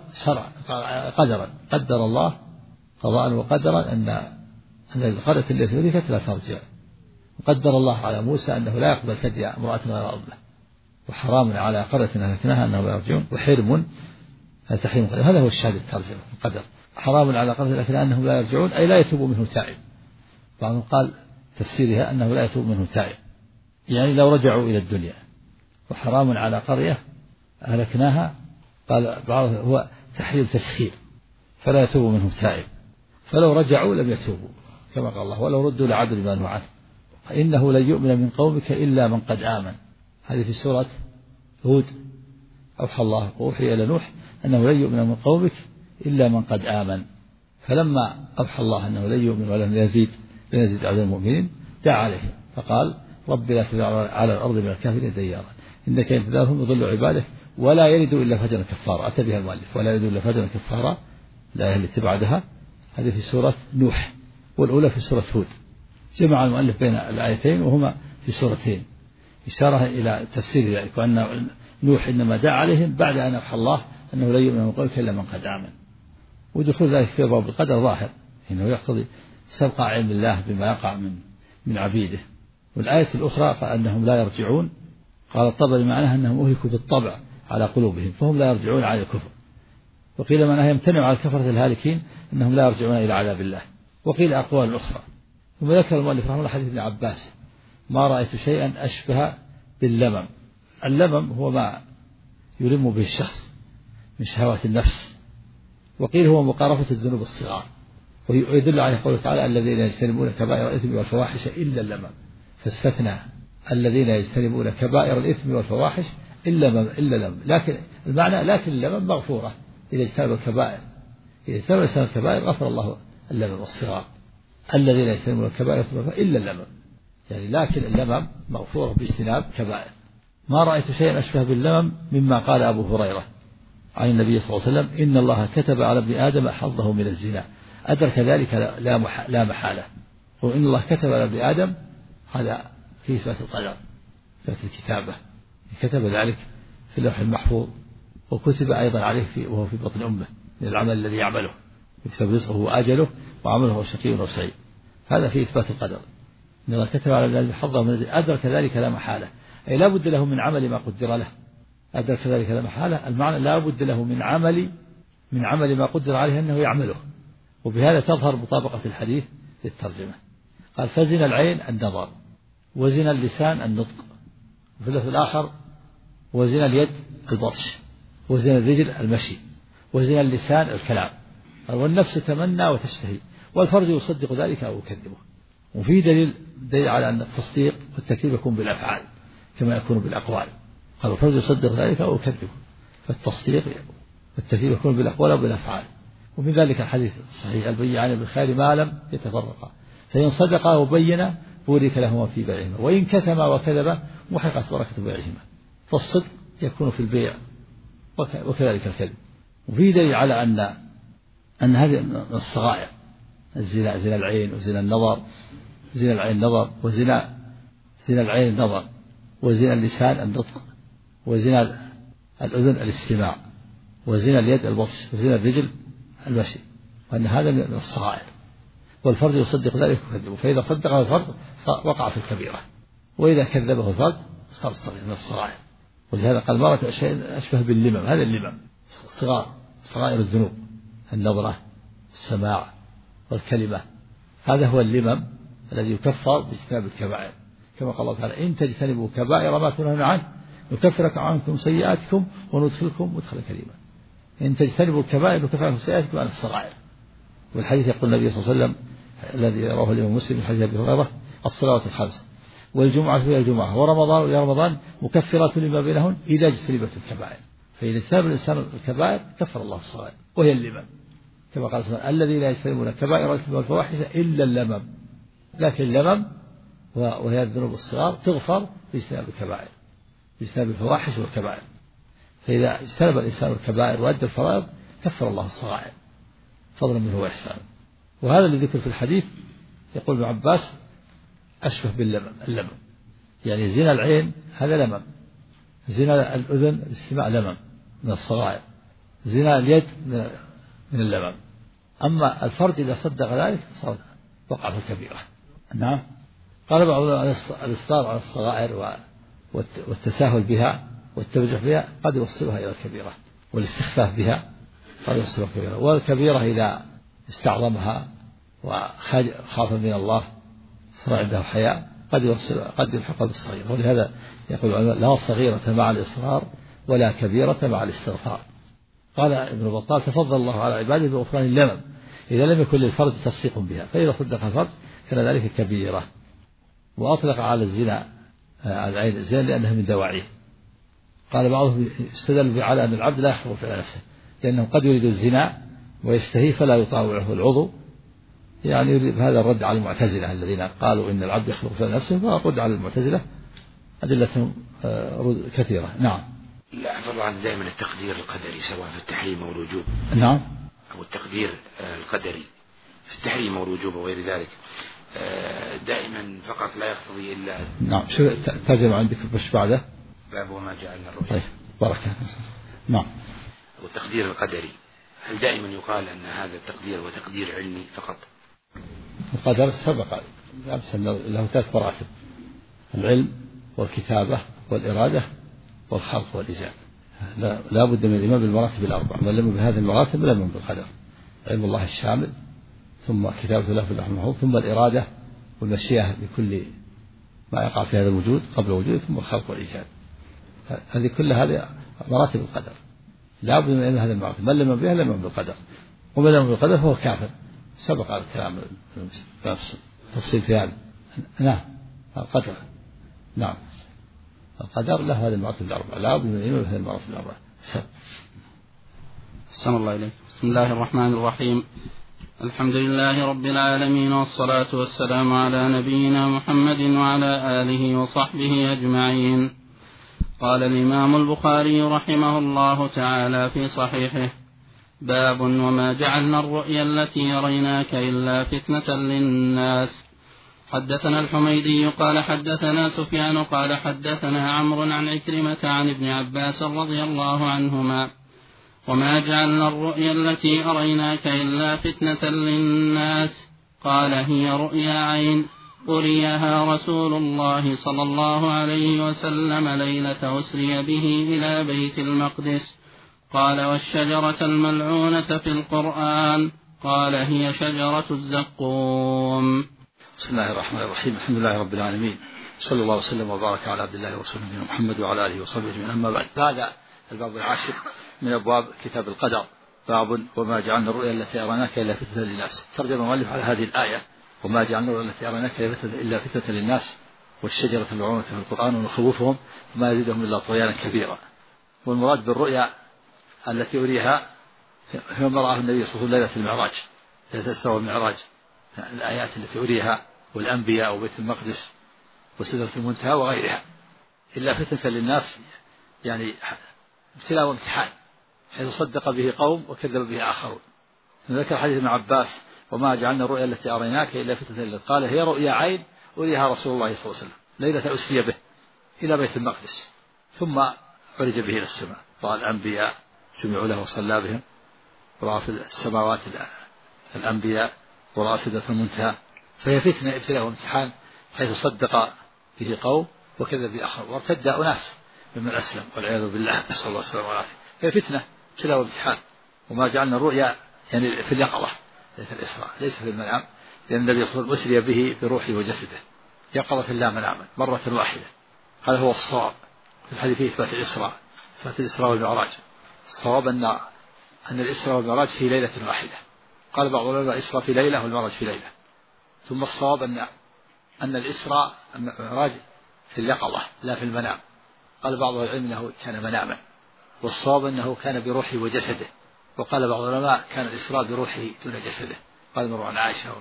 قدر الله قضاء وقدرا أن القرية التي أهلكت لا ترجع. وقدر الله على موسى أنه لا يقبل فدية امرأة غير أرضه، وحرام على قرية أهلكناها أنهم لا يرجعون، وحرم تحريم. هذا هو الشاهد الترجمة القدر. حرام على قرية أهلكناها أنهم لا يرجعون أي لا يتوب منه تائب. بعضهم قال تفسيرها أنه لا يتوب منه تائب، يعني لو رجعوا إلى الدنيا. وحرام على قرية أهلكناها قال بعضهم هو تحريم تسخير، فلا يتوب منهم تائب، فلو رجعوا لم يتوبوا كما قال الله ولو ردوا لعادوا لما نهوا عنه. إنه لن يؤمن من قومك إلا من قد آمن. هذه في سورة هود. أوحي إلى نوح أنه لن يؤمن من قومك إلا من قد آمن. فلما أوحى الله أنه لن يؤمن ولن يزيد عدد المؤمنين دعا عليه فقال رب لا تذر على الأرض من الكافرين ديارا إنك إن تذرهم يضل عبادك ولا يلدوا إلا فجرا كفارا. أتى بها المؤلف ولا يلدوا إلا فجرا كفارا. الآية التي بعدها هذه في سورة نوح، والأولى في سورة هود. جمع المؤلف بين الآيتين وهما في سورتين إشارة إلى تفسير ذلك، وأن نوح إنما دعا عليهم بعد أن أوحى الله أنه لا يؤمن من قولك إلا من قد آمن. ودخول ذلك في باب القدر ظاهر إنه يقتضي سبق علم الله بما يقع من عبيده. والآية الأخرى فأنهم لا يرجعون قال الطبري معناها أنهم أهلكوا بالطبع على قلوبهم فهم لا يرجعون على الكفر. وقيل معناها يمتنع على الكفرة الهالكين أنهم لا يرجعون إلى عذاب الله. وقيل أقوال أخرى. ثم ذكر المؤلف رحمه الله حديث ابن عباس ما رأيت شيئا أشبه باللمم. اللمم هو ما يلم به الشخص من شهوات النفس. وقيل هو مقارفة الذنوب الصغار، ويدل عليه قوله تعالى الذين يجتنبون كبائر الإثم والفواحش إلا اللمم، فاستثنى الذين يجتنبون كبائر الإثم والفواحش إلا اللمم. لكن المعنى لكن اللمم مغفورة إذا اجتنب الكبائر. إذا اجتنب الكبائر غفر الله اللمم والصغار. الذين يجتنبون الكبائر إلا اللمم، يعني لكن اللمم مغفورة باجتناب كبائر. ما رأيت شيئا أشبه باللمم مما قال أبو هريرة عن النبي صلى الله عليه وسلم إن الله كتب على ابن آدم حظه من الزنا أدرك ذلك لا محالة. وإن الله كتب على ابن آدم هذا في إثبات القدر، إثبات الكتابة، كتب ذلك في اللوح المحفوظ، وكتب أيضا عليه وهو في بطن أمه من العمل الذي يعمله، يكتب رزقه وأجله وعمله شقي أو سعيد. هذا في إثبات القدر. إن الله كتب على ابن آدم حظه من الزنا أدرك ذلك لا محالة، أي لا بد له من عمل ما قدر له. أدرك ذلك لا محالة المعنى لا بد له من عمل ما قدر عليه أنه يعمله. وبهذا تظهر مطابقة الحديث للترجمة. قال فزن العين النظر، وزن اللسان النطق، وفي اللفظ الآخر وزن اليد البطش، وزن الرجل المشي، وزن اللسان الكلام، والنفس تمنى وتشتهي، والفرج يصدق ذلك أو يكذبه. وفي دليل على أن التصديق والتكذيب يكون بالأفعال كما يكون بالأقوال. قال الفرج يصدق ذلك أو يكذبه، فالتصديق والتكذيب يكون بالأقوال وبالأفعال. ومن ذلك الحديث الصحيح البيعان بالخير ما لم يتفرقا فإن صدقا وبينا بورك لهما في بيعهما وإن كتما وكذبا محقت بركة بيعهما. فالصدق يكون في البيع وكذلك الكذب. وفي دليل على أن هذه من الصغائر، الزنا زنا العين وزنا النظر، زنا العين النظر، وزنا العين النظر، وزنا اللسان النطق، وزنا الأذن الاستماع، وزنا اليد البطش، وزنا الرجل المشي، وأن هذا من الصغائر. والفرج يصدق ذلك ويكذبه، فإذا صدقه الفرج وقع في الكبيرة، وإذا كذبه الفرج صار الصغير من الصغائر. ولهذا قال ما رأيت شيء أشبه باللمم. هذا اللمم صغائر الذنوب، النظرة، السماع، والكلمة. هذا هو اللمم الذي يكفر باجتناب الكبائر، كما قال الله تعالى إن تجتنبوا كبائر ما تنهون عنه نكفر عنكم سيئاتكم وندخلكم مدخلا كريما. إن تجتنبوا الكبائر نكفر عنكم سيئاتكم عن الصغائر. والحديث يقول النبي صلى الله عليه وسلم الذي رواه الإمام مسلم من حديث أبي هريرة الصلوات الخمس والجمعة إلى الجمعة ورمضان إلى رمضان مكفرات لما بينهن إذا اجتنبت الكبائر. فإذا اجتنب الإنسان الكبائر كفر الله الصغائر وهي اللمم، كما قال سبحانه الذين لا يجتنبون كبائر الإثم والفواحش إلا اللمم. لكن اللمم وهي الذنوب الصغار تغفر باجتناب الكبائر، باجتناب الفواحش والكبائر. فإذا اجتنب الإنسان الكبائر وأدى الفرائض كفر الله الصغائر فضلا منه وإحسانا. وهذا اللي ذكر في الحديث يقول ابن عباس أشبه باللمم، يعني زنا العين هذا لمم، زنا الأذن الاستماع لمم من الصغائر، زنا اليد من اللمم. أما الفرج إذا صدق ذلك وقع في الكبيرة. نعم. قال بعض الإصرار على الصغائر والتساهل بها والتبجح بها قد يوصلها إلى الكبيرة، والاستخفاف بها قد يوصلها إلى الكبيرة. والكبيرة إذا استعظمها وخاف من الله صار عنده حياء قد يلحق بالصغير. ولهذا يقول العلماء لا صغيرة مع الإصرار ولا كبيرة مع الاستغفار. قال ابن بطال تفضل الله على عباده بغفران اللمم إذا لم يكن للفرج تصديق بها، فإذا صدق الفرج كان ذلك كبيرة. وأطلق على الزنا على العين الزنا لأنها من دواعيه. قال بعضهم استدل على أن العبد لا يخلق فعل نفسه، لأنه قد يريد الزنا ويشتهي فلا يطاوعه العضو، يعني هذا الرد على المعتزلة الذين قالوا إن العبد يخلق فعل نفسه، فالرد على المعتزلة أدلة كثيرة. نعم. لا أفضل عن دائما التقدير القدري سواء في التحريم أو الوجوب. نعم. أو التقدير القدري في التحريم أو الوجوب وغير ذلك دائما فقط لا يقتضي إلا. نعم. شو ترجم عندك بش بعده؟ باب وما جعلنا الرؤيا. طيب بركة. نعم. والتقدير القدري هل دائما يقال أن هذا التقدير هو تقدير علمي فقط؟ القدر سبق له 3 مراتب: العلم والكتابة والإرادة والخلق والإيجاد. لا بد من الإيمان بالمراتب ال4. من لم بهذه المراتب لم يؤمن بالقدر: علم الله الشامل، ثم كتابة الله في اللوح المحفوظ، ثم الإرادة والمشيئة بكل ما يقع في هذا الوجود قبل وجوده، ثم الخلق والإيجاد. هذه كلها هذه مراتب القدر. لا بد من علم هذه المراتب. من لم بها لم يؤمن بالقدر، ومن لم بالقدر فهو كافر. سبق على الكلام تفصيل في هذا. نعم. القدر. نعم. القدر له هذه المراتب ال4. لا بد من العلم بهذه المراتب ال4. أحسن الله إليك. بسم الله الرحمن الرحيم. الحمد لله رب العالمين، والصلاة والسلام على نبينا محمد وعلى آله وصحبه أجمعين. قال الإمام البخاري رحمه الله تعالى في صحيحه: باب وما جعلنا الرؤيا التي يريناك إلا فتنة للناس. حدثنا الحميدي قال حدثنا سفيان قال حدثنا عمرو عن عكرمة عن ابن عباس رضي الله عنهما: وما جعلنا الرؤيا التي أريناك إلا فتنة للناس. قال: هي رؤيا عين أريها رسول الله صلى الله عليه وسلم ليلة أسري به إلى بيت المقدس. قال: والشجرة الملعونة في القرآن. قال: هي شجرة الزقوم. بسم الله الرحمن الرحيم. الحمد لله رب العالمين، صلى الله وسلم وبارك على عبد الله ورسوله محمد وعلى آله وصحبه أجمعين. أما بعد، هذا الباب العاشر من أبواب كتاب القدر. باب وما جعلنا الرؤيا التي أريناك إلا فتنة للناس. ترجم المؤلف على هذه الآية: وما جعلنا الرؤيا التي أريناك إلا فتنة للناس والشجرة الملعونة في القرآن ونخوفهم فما يزيدهم إلا طغيانا كبيرا. والمراد بالرؤيا التي أريها هي ما رآه النبي صلى الله عليه وسلم ليلة المعراج، ليلة الإسراء والمعراج. الآيات التي أريها والأنبياء وبيت المقدس وسدرة المنتهى وغيرها. إلا فتنة للناس يعني ابتلاء وامتحان، حيث صدق به قوم وكذب به آخرون. ذكر حديث ابن عباس: وما جعلنا الرؤيا التي أريناك إلا فتنة للناس. قال: هي رؤيا عين أريها رسول الله صلى الله عليه وسلم ليلة أسري به إلى بيت المقدس، ثم عرج به إلى السماء. رأى الأنبياء جمعوا له وصلى بهم، ورأى في السماوات الأنبياء، ورأى سدرة المنتهى. فهي فتنة ابتلاء وامتحان، حيث صدق به قوم وكذب به آخر، وارتد أناس ممن أسلم والعياذ بالله، نسأل الله السلامة والعافية. هي فتنة ابتلاء وامتحان. وما جعلنا الرؤيا يعني في اليقظة ليلة الإسراء، ليس في المنام، لأن النبي صلى الله عليه وسلم أسري به بروحه وجسده يقظة لا مناما مرة واحدة. هذا هو الصواب في الحديث إثبات الإسراء، إثبات الإسراء والمعراج. الصواب أن الإسراء والمعراج في ليلة واحدة. قال بعض العلماء: الإسراء في ليلة والمعراج في ليلة. ثم الصواب أن الإسراء المعراج في اليقظة لا في المنام. قال بعض العلم أنه كان مناما، والصواب أنه كان بروحه وجسده. وقال بعض العلماء: كان الإسراء بروحه دون جسده. قال مروان عائشة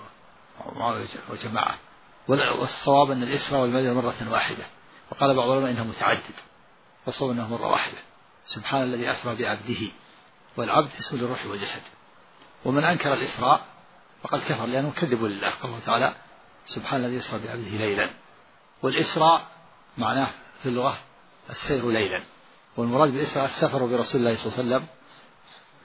وجماعة. والصواب أن الإسراء والمعراج مرة واحدة. وقال بعض العلماء إنه متعدد، والصواب أنه مرة واحدة. سبحان الذي أسرى بعبده، والعبد اسم للروح والجسد. ومن أنكر الإسراء فقد كفر، لأنه كذبوا لله. قال الله تعالى: سبحان الذي أسرى بعبده ليلا. والإسراء معناه في اللغة السير ليلا، والمراد بالإسراء السفر برسول الله صلى الله عليه وسلم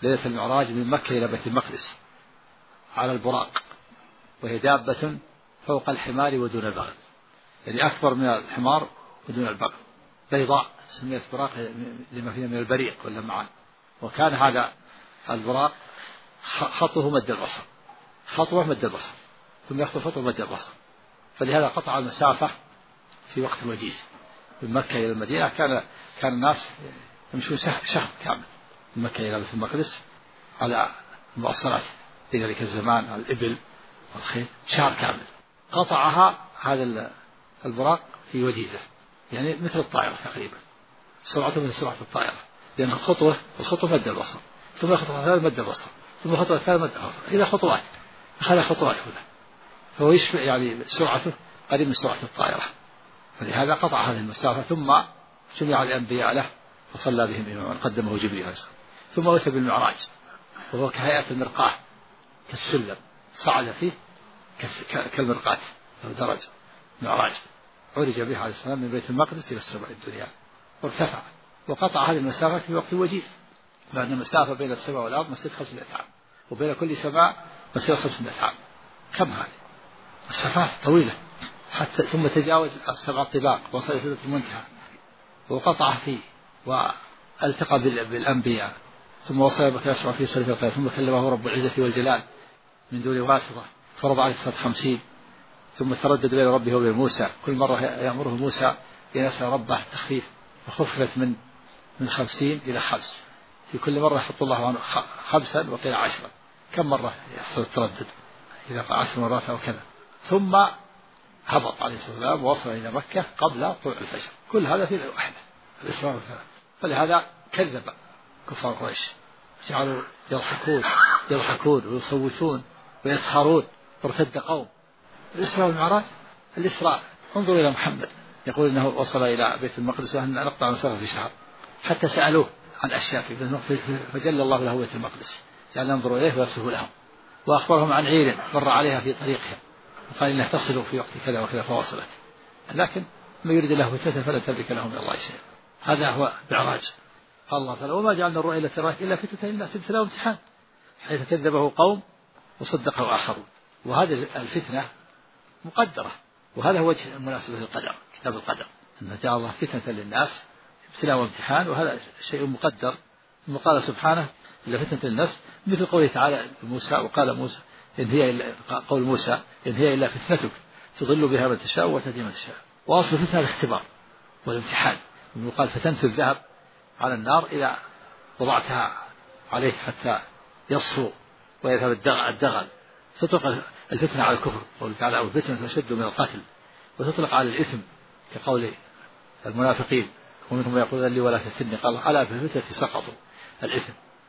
ليلة المعراج من مكة إلى بيت المقدس على البراق، وهي دابة فوق الحمار ودون البغل، يعني أكبر من الحمار ودون البغل، بيضاء سميت براق لما فيها من البريق واللمعان. وكان هذا البراق خطه مد البصر، خطوة مد البصر، ثم يخطو خطوة مد البصر، فلهذا قطع المسافة في وقت الوجيز من مكة إلى المدينة. كان الناس يمشون شهر كامل من مكة إلى بيت المقدس على المؤصلات في ذلك الزمان، على الإبل والخيل، شهر كامل. قطعها هذا البراق في وجيزة، يعني مثل الطائرة تقريبا، سرعته من سرعة الطائرة، لأن الخطوة مد البصر، ثم خطوة ثالثة مد البصر، ثم خطوة ثالثة مد البصر، إلى خطوات، أخذ خطوات هنا، فهو يشبه يعني سرعته قريب من سرعة الطائرة، فلهذا قطع هذه المسافة. ثم جمع الأنبياء له فصلى بهم إماما قدمه جبريل عليه السلام. ثم أتى بالمعراج، وهو كهيئة المرقاة كالسلم، صعد فيه كالمرقاة، درج معراج، عرج به عليه السلام من بيت المقدس إلى السماء الدنيا وارتفع، وقطع هذه المسافة في وقت وجيز، لأن المسافة بين السماء والأرض مسيرة 500 عام، وبين كل سماء مسيرة 500 عام. كم هذه مسافات طويلة، حتى ثم تجاوز 7 طباق وصل إلى سدرة المنتهى وقطع فيه، والتقى بالأنبياء، ثم وصل إلى يسمع في صريف القيامة، ثم كلمه رب العزة والجلال من دون واسطة، فرض عليه الصلاة 50، ثم تردد بين ربه وبين موسى، كل مرة يأمره موسى أن يسأل ربه التخفيف، فخففت من 50 إلى 5، في كل مرة يحط الله عنه 5 وقيل 10. كم مرة يحصل التردد؟ إذا قال 10 مرات أو كذا. ثم هبط عليه الصلاة والسلام ووصل إلى مكة قبل طلوع الفجر، كل هذا في ليلة واحدة، الإسراء والمعراج. فلهذا كذب كفار قريش، جعلوا يضحكون ويصوتون ويسخرون، وارتد قوم. الإسراء والمعراج، الإسراء انظروا إلى محمد يقول إنه وصل إلى بيت المقدس وأن نقطع مسافة في شهر، حتى سألوه عن أشياء فجل الله له بيت المقدس، جعل ينظروا إليه ويرسله لهم، وأخبرهم عن عير مر عليها في طريقهم، وقال إنها تصل في وقت كذا وكذا فوصلت، لكن ما يريد الله فتنة فلا تملك له من الله شيئا. هذا هو المعراج. قال الله تعالى: وما جعلنا الرؤيا التي رأيت إلا فتنة للناس ابتلاء وامتحان، حيث كذبه قوم وصدقه آخرون. وهذه الفتنة مقدرة، وهذا هو وجه المناسبة للقدر، كتاب القدر، أن جعل الله فتنة للناس ابتلاء وامتحان، وهذا شيء مقدر. ثم قال سبحانه: إلا فتنة للناس، مثل قوله تعالى موسى: وقال موسى إن هي إلا قول موسى إن هي إلا فتنتك تضل بها من تشاء وتهدي من تشاء. وأصل الفتنة الاختبار والامتحان، وقال: فتنت الذهب على النار إذا وضعتها عليه حتى يصفو ويذهب الدغل. تطلق الفتنة على الكفر، قوله تعالى: أو الفتنة أشد من القتل. وتطلق على الإثم كقول المنافقين: ومنهم من يقول لي ولا تفتني، قال: ألا في الفتنة سقطوا، الإثم.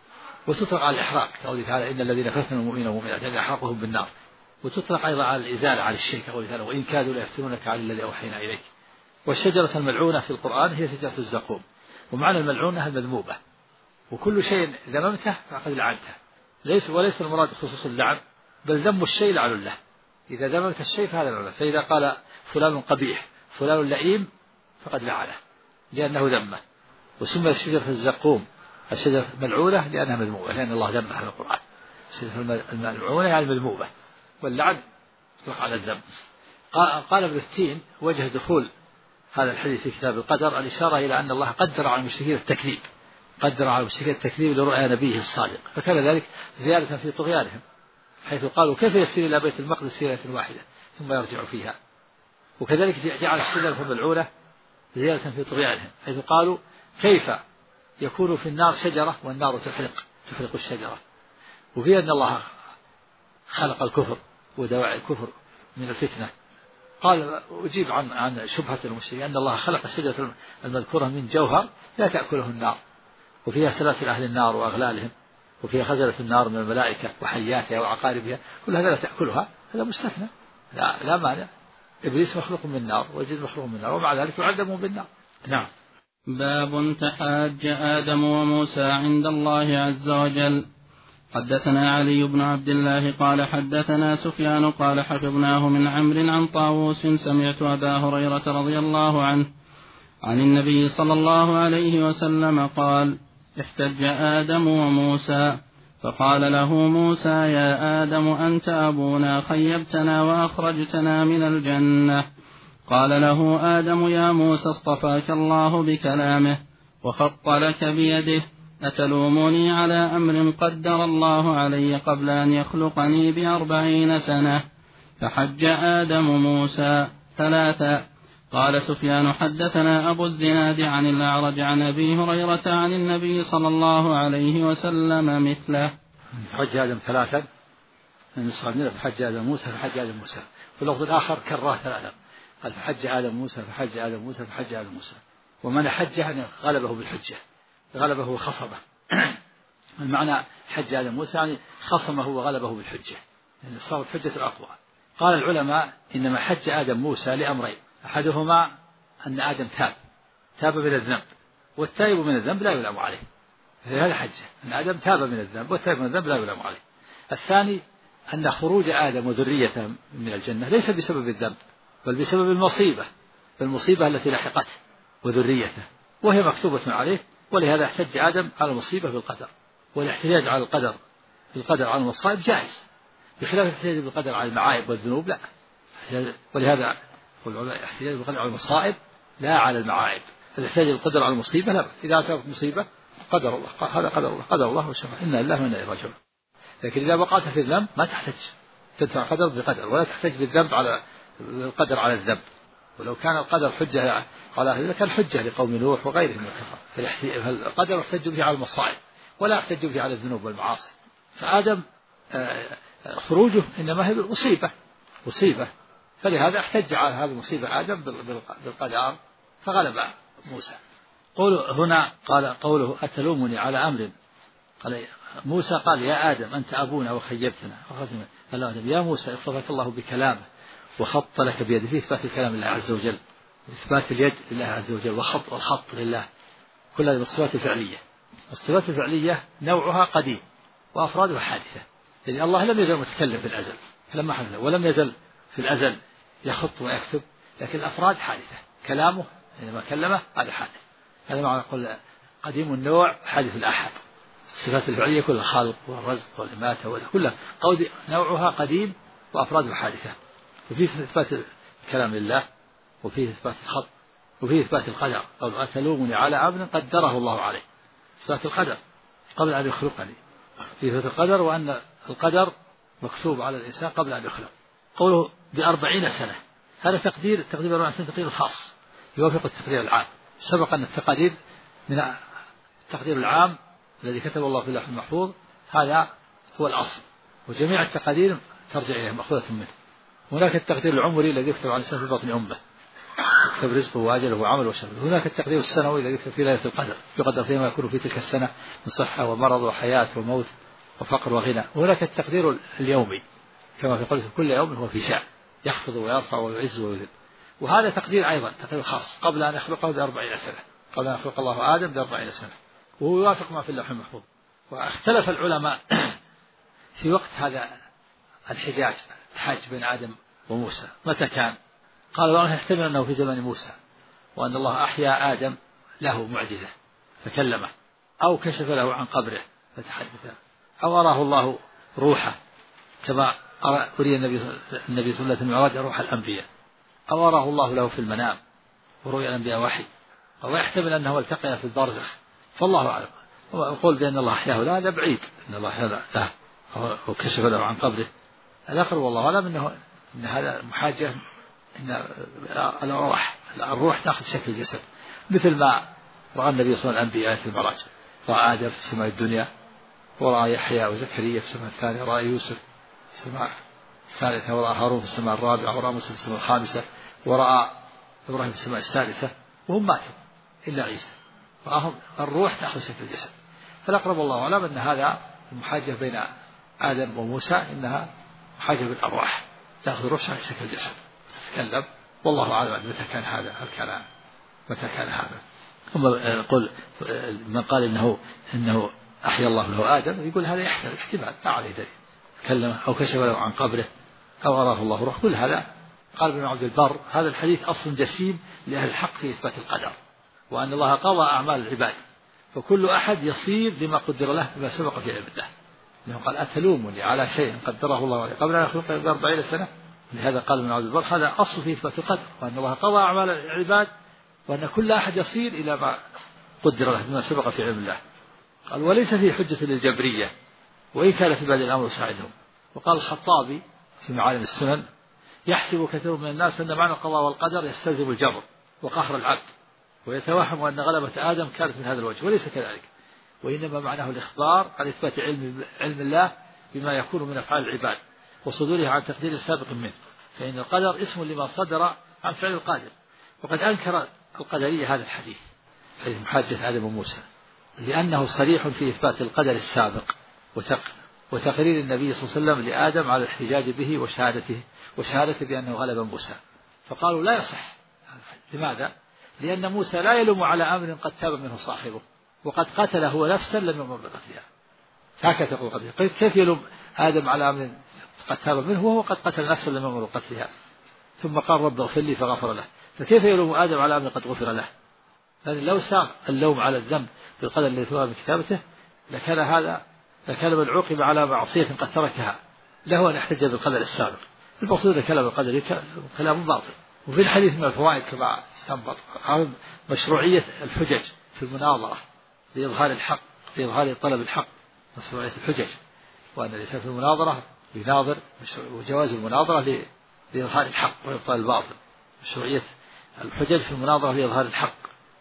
وتطلق على الإحراق كقوله تعالى: إن الذين فتنوا المؤمنين والمؤمنات يعني أحرقهم بالنار. وتطلق أيضا على الإزالة، على الشرك، كقوله تعالى: وإن كادوا ليفتنونك على الذي أوحينا إليك. والشجرة الملعونة في القرآن هي شجرة الزقوم، ومعنى الملعونة المذمومة، وكل شيء ذممته فقد لعنته، وليس المراد خصوص اللعن، بل ذم الشيء لعن له. إذا ذممت الشيء فهذا لعنه، فإذا قال فلان قبيح فلان لئيم فقد لعنه لأنه ذمه. وسمى شجرة الزقوم الشجرة ملعونة لأنها مذمومة، لأن الله ذمها في القرآن. الشجرة الملعونة يعني مذمومة، واللعن يطلق على الذم. قال ابن التين: وجه دخول هذا الحديث في كتاب القدر الإشارة إلى أن الله قدر على المشركين التكذيب، قدر على المشركين التكذيب لرؤيا نبيه الصادق، فكان ذلك زيادة في طغيانهم، حيث قالوا: كيف يسير إلى بيت المقدس في ليلة واحدة ثم يرجع فيها. وكذلك جعل الشجرة الملعونة زيادة في طغيانهم، حيث قالوا: كيف يكون في النار شجرة والنار تحرق الشجرة. وفي أن الله خلق الكفر ودواعي الكفر من الفتنة. قال: أجيب عن شبهة المشركين أن الله خلق الشجرة المذكورة من جوهر لا تأكله النار، وفيها سلاسل أهل النار وأغلالهم، وفيها خزنة النار من الملائكة وحياتها وعقاربها، كل هذا لا تأكلها، هذا مستثنى، لا مانع. إبليس مخلوق من النار والجن مخلوق من النار، ومع ذلك يعذبون بالنار. نعم. باب تحاج آدم وموسى عند الله عز وجل. حدثنا علي بن عبد الله قال حدثنا سفيان قال حفظناه من عمرو عن طاووس سمعت أبا هريرة رضي الله عنه عن النبي صلى الله عليه وسلم قال: احتج آدم وموسى فقال له موسى يا آدم أنت أبونا خيبتنا وأخرجتنا من الجنة. قال له آدم يا موسى اصطفاك الله بكلامه وخط لك بيده أتلومني على أمر قدر الله علي قبل أن يخلقني ب40 سنة. فحج آدم موسى 3. قال سفيان حدثنا أبو الزناد عن الأعرج عن أبي هريرة عن النبي صلى الله عليه وسلم مثله. حج آدم 3 فحج آدم موسى فحج آدم موسى. في اللفظ الآخر كرره 3 قال فحج آدم موسى فحج آدم موسى فحج آدم موسى. ومن حج يعني غلبه بالحجة غلبه وخصمه. المعنى حج آدم موسى يعني خصمه وغلبه بالحجة يعني صارت حجة أقوى. قال العلماء إنما حج آدم موسى لأمرين أحدهما أن آدم تاب من الذنب والتائب من الذنب لا يلام عليه. هذا حجة أن آدم تاب من الذنب والتائب من الذنب لا يلام عليه. الثاني أن خروج آدم وذريته من الجنة ليس بسبب الذنب بل بسبب المصيبة التي لحقته وذريته وهي مكتوبة عليه. ولهذا احتج آدم على المصيبة بالقدر. والاحتجاج على القدر على المصائب جائز بخلاف الاحتجاج بالقدر على المعايب والذنوب لا. ولهذا الاحتجاج بالقدر على المصائب لا على المعايب. الاحتجاج بالقدر على المصيبة لا. إذا أصابت مصيبة قدر الله هذا قدر الله وشفاء إنا لله وإنا إليه راجعون. لكن إذا وقعت في الذنب ما تحتج تدفع القدر بقدر ولا تحتج بالذنب على القدر على الذنب. ولو كان القدر حجة على هذا كان حجة لقوم نوح وغيرهم من الكفار. فالقدر يحتج به على المصائب ولا يحتج به على الذنوب والمعاصي. فآدم خروجه إنما هي مصيبة فلهذا احتج على هذه المصيبة آدم بالقدر فغلب موسى. هنا قال قوله أتلومني على أمر قال موسى قال يا آدم أنت أبونا وخيبتنا. قال آدم يا موسى اصطفاك الله بكلامه وخط لك بيده. في إثبات الكلام لله عز وجل إثبات اليد لله عز وجل والخط لله كل هذه الصفات الفعلية. الصفات الفعلية نوعها قديم وأفرادها حادثة. يعني الله لم يزل متكلم في الأزل لما حدث ولم يزل في الأزل يخط ويكتب لكن الأفراد حادثة. كلامه عندما كلمه هذا حادث. هذا معنى قول قديم النوع حادث الأحد. الصفات الفعلية كلها الخلق والرزق والإماتة كلها نوعها قديم وأفرادها حادثة. وفيه إثبات الكلام لله وفيه إثبات الخط وفيه إثبات القدر. قالوا أتلومني على أمر قدره الله عليه. إثبات القدر قبل أن يخلقني. فيه إثبات القدر وأن القدر مكتوب على الإنسان قبل أن يخلق. قوله ب40 سنة هذا تقدير 40 سنة تقدير خاص يوافق التقدير العام. سبق أن التقدير من التقدير العام الذي كتب الله في اللوح المحفوظ هذا هو الأصل وجميع التقادير ترجع إليه مأخوذة منه. هناك التقدير العمري الذي يكتب عن الإنسان في بطن أمه يكتب رزقه وأجله وعمله وشغله. هناك التقدير السنوي الذي يكتب في ليلة القدر يقدر فيما يكون في تلك السنة من صحة ومرض وحياة وموت وفقر وغنى. هناك التقدير اليومي كما في قوله كل يوم هو في شأن يخفض ويرفع ويعز ويذل. وهذا تقدير أيضا تقدير خاص قبل أن يخلقه ب40 سنة قبل أن يخلق الله آدم ب40 سنة وهو يوافق ما في اللوح المحفوظ. واختلف العلماء في وقت هذا الحجاج بين آدم وموسى متى كان. قال بعضهم يحتمل أنه في زمن موسى وأن الله أحيا آدم له معجزة فكلمه أو كشف له عن قبره فتحدث أو أراه الله روحه كما أري النبي صلى الله عليه وسلم روح الأنبياء أو أراه الله له في المنام ورؤيا الأنبياء وحي أو يحتمل أنه التقي في البرزخ فالله أعلم. ويقول بأن الله أحياه لا هذا بعيد أن الله أحياه لا وكشف له عن قبره الآخر والله أعلم إن هذا محاجة إن الروح تأخذ شكل الجسد مثل ما رأى النبي صلى الله عليه وسلم الأنبياء في المعراج. رأى آدم في السماء الدنيا ورأى يحيى وزكريا في السماء الثانية رأى يوسف في السماء الثالثة ورأى هارون في السماء الرابعة ورأى موسى في السماء الخامسة ورأى إبراهيم في السماء السادسة وهم ماتوا إلا عيسى. رآهم الروح تأخذ شكل الجسد. فالأقرب والله أعلم أن هذا المحاجة بين آدم وموسى إنها محاجة بالأرواح تأخذ الروح شكل الجسد تتكلم والله أعلم متى كان هذا متى كان هذا. ثم قل من قال إنه أحيا الله له آدم يقول هذا يحتمل احتمال ما عليه دليل كلمه أو كشف له عن قبره أو أراه الله روح. كل هذا قال ابن عبد البر هذا الحديث أصل جسيم لأهل الحق في إثبات القدر وأن الله قضى أعمال العباد فكل أحد يصير بما قدر له بما سبق في علم الله. لأنه قال أتلومني على شيء قدره الله عليه قبل أن يخلقه ب40 سنة. لهذا قال ابن عبد البر هذا أصل في إثبات القدر، وأن الله قضى أعمال العباد وأن كل أحد يصير إلى ما قدر له بما سبق في علم الله. قال وليس فيه حجة للجبرية وإن كان في بعض الأمر يساعدهم. وقال الخطابي في معالم السنن يحسب كثير من الناس أن معنى القضاء والقدر يستلزم الجبر وقهر العبد، ويتوهم أن غلبة آدم كانت من هذا الوجه، وليس كذلك، وإنما معناه الإخبار عن إثبات علم الله بما يكون من أفعال العباد وصدورها عن تقدير سابق منه، فإن القدر اسم لما صدر عن فعل القادر. وقد أنكر القدرية هذا الحديث في محاجة آدم وموسى لأنه صريح في إثبات القدر السابق وتقرير النبي صلى الله عليه وسلم لآدم على الاحتجاج به وشهادته بأنه غلب موسى، فقالوا لا يصح. لماذا؟ لأن موسى لا يلوم على أمر قد تاب منه صاحبه وقد قتل هو نفسا لم يؤمر بقتلها. هكذا تقول القضية. كيف يلوم آدم على أمر قد تاب منه وهو قد قتل نفسا لم يؤمر بقتلها؟ ثم قال رب اغفر لي فغفر له، فكيف يلوم آدم على أمر قد غفر له؟ لأن لو ساق اللوم على الذنب بالقدر الذي ثبت بكتابته لكان من عوقب على معصية قد تركها له أن يحتج بالقدر السابق. المقصود كلام القدر كلام باطل. وفي الحديث من الفوائد كما استنبط مشروعية الحجج في المناظرة لإظهار الحق، لإظهار طلب الحق، مشروعية الحجج، وأن الإنسان في المناظرة يناظر، وجواز المناظرة لإظهار الحق وإبطال الباطل، مشروعية الحجج في المناظرة لإظهار الحق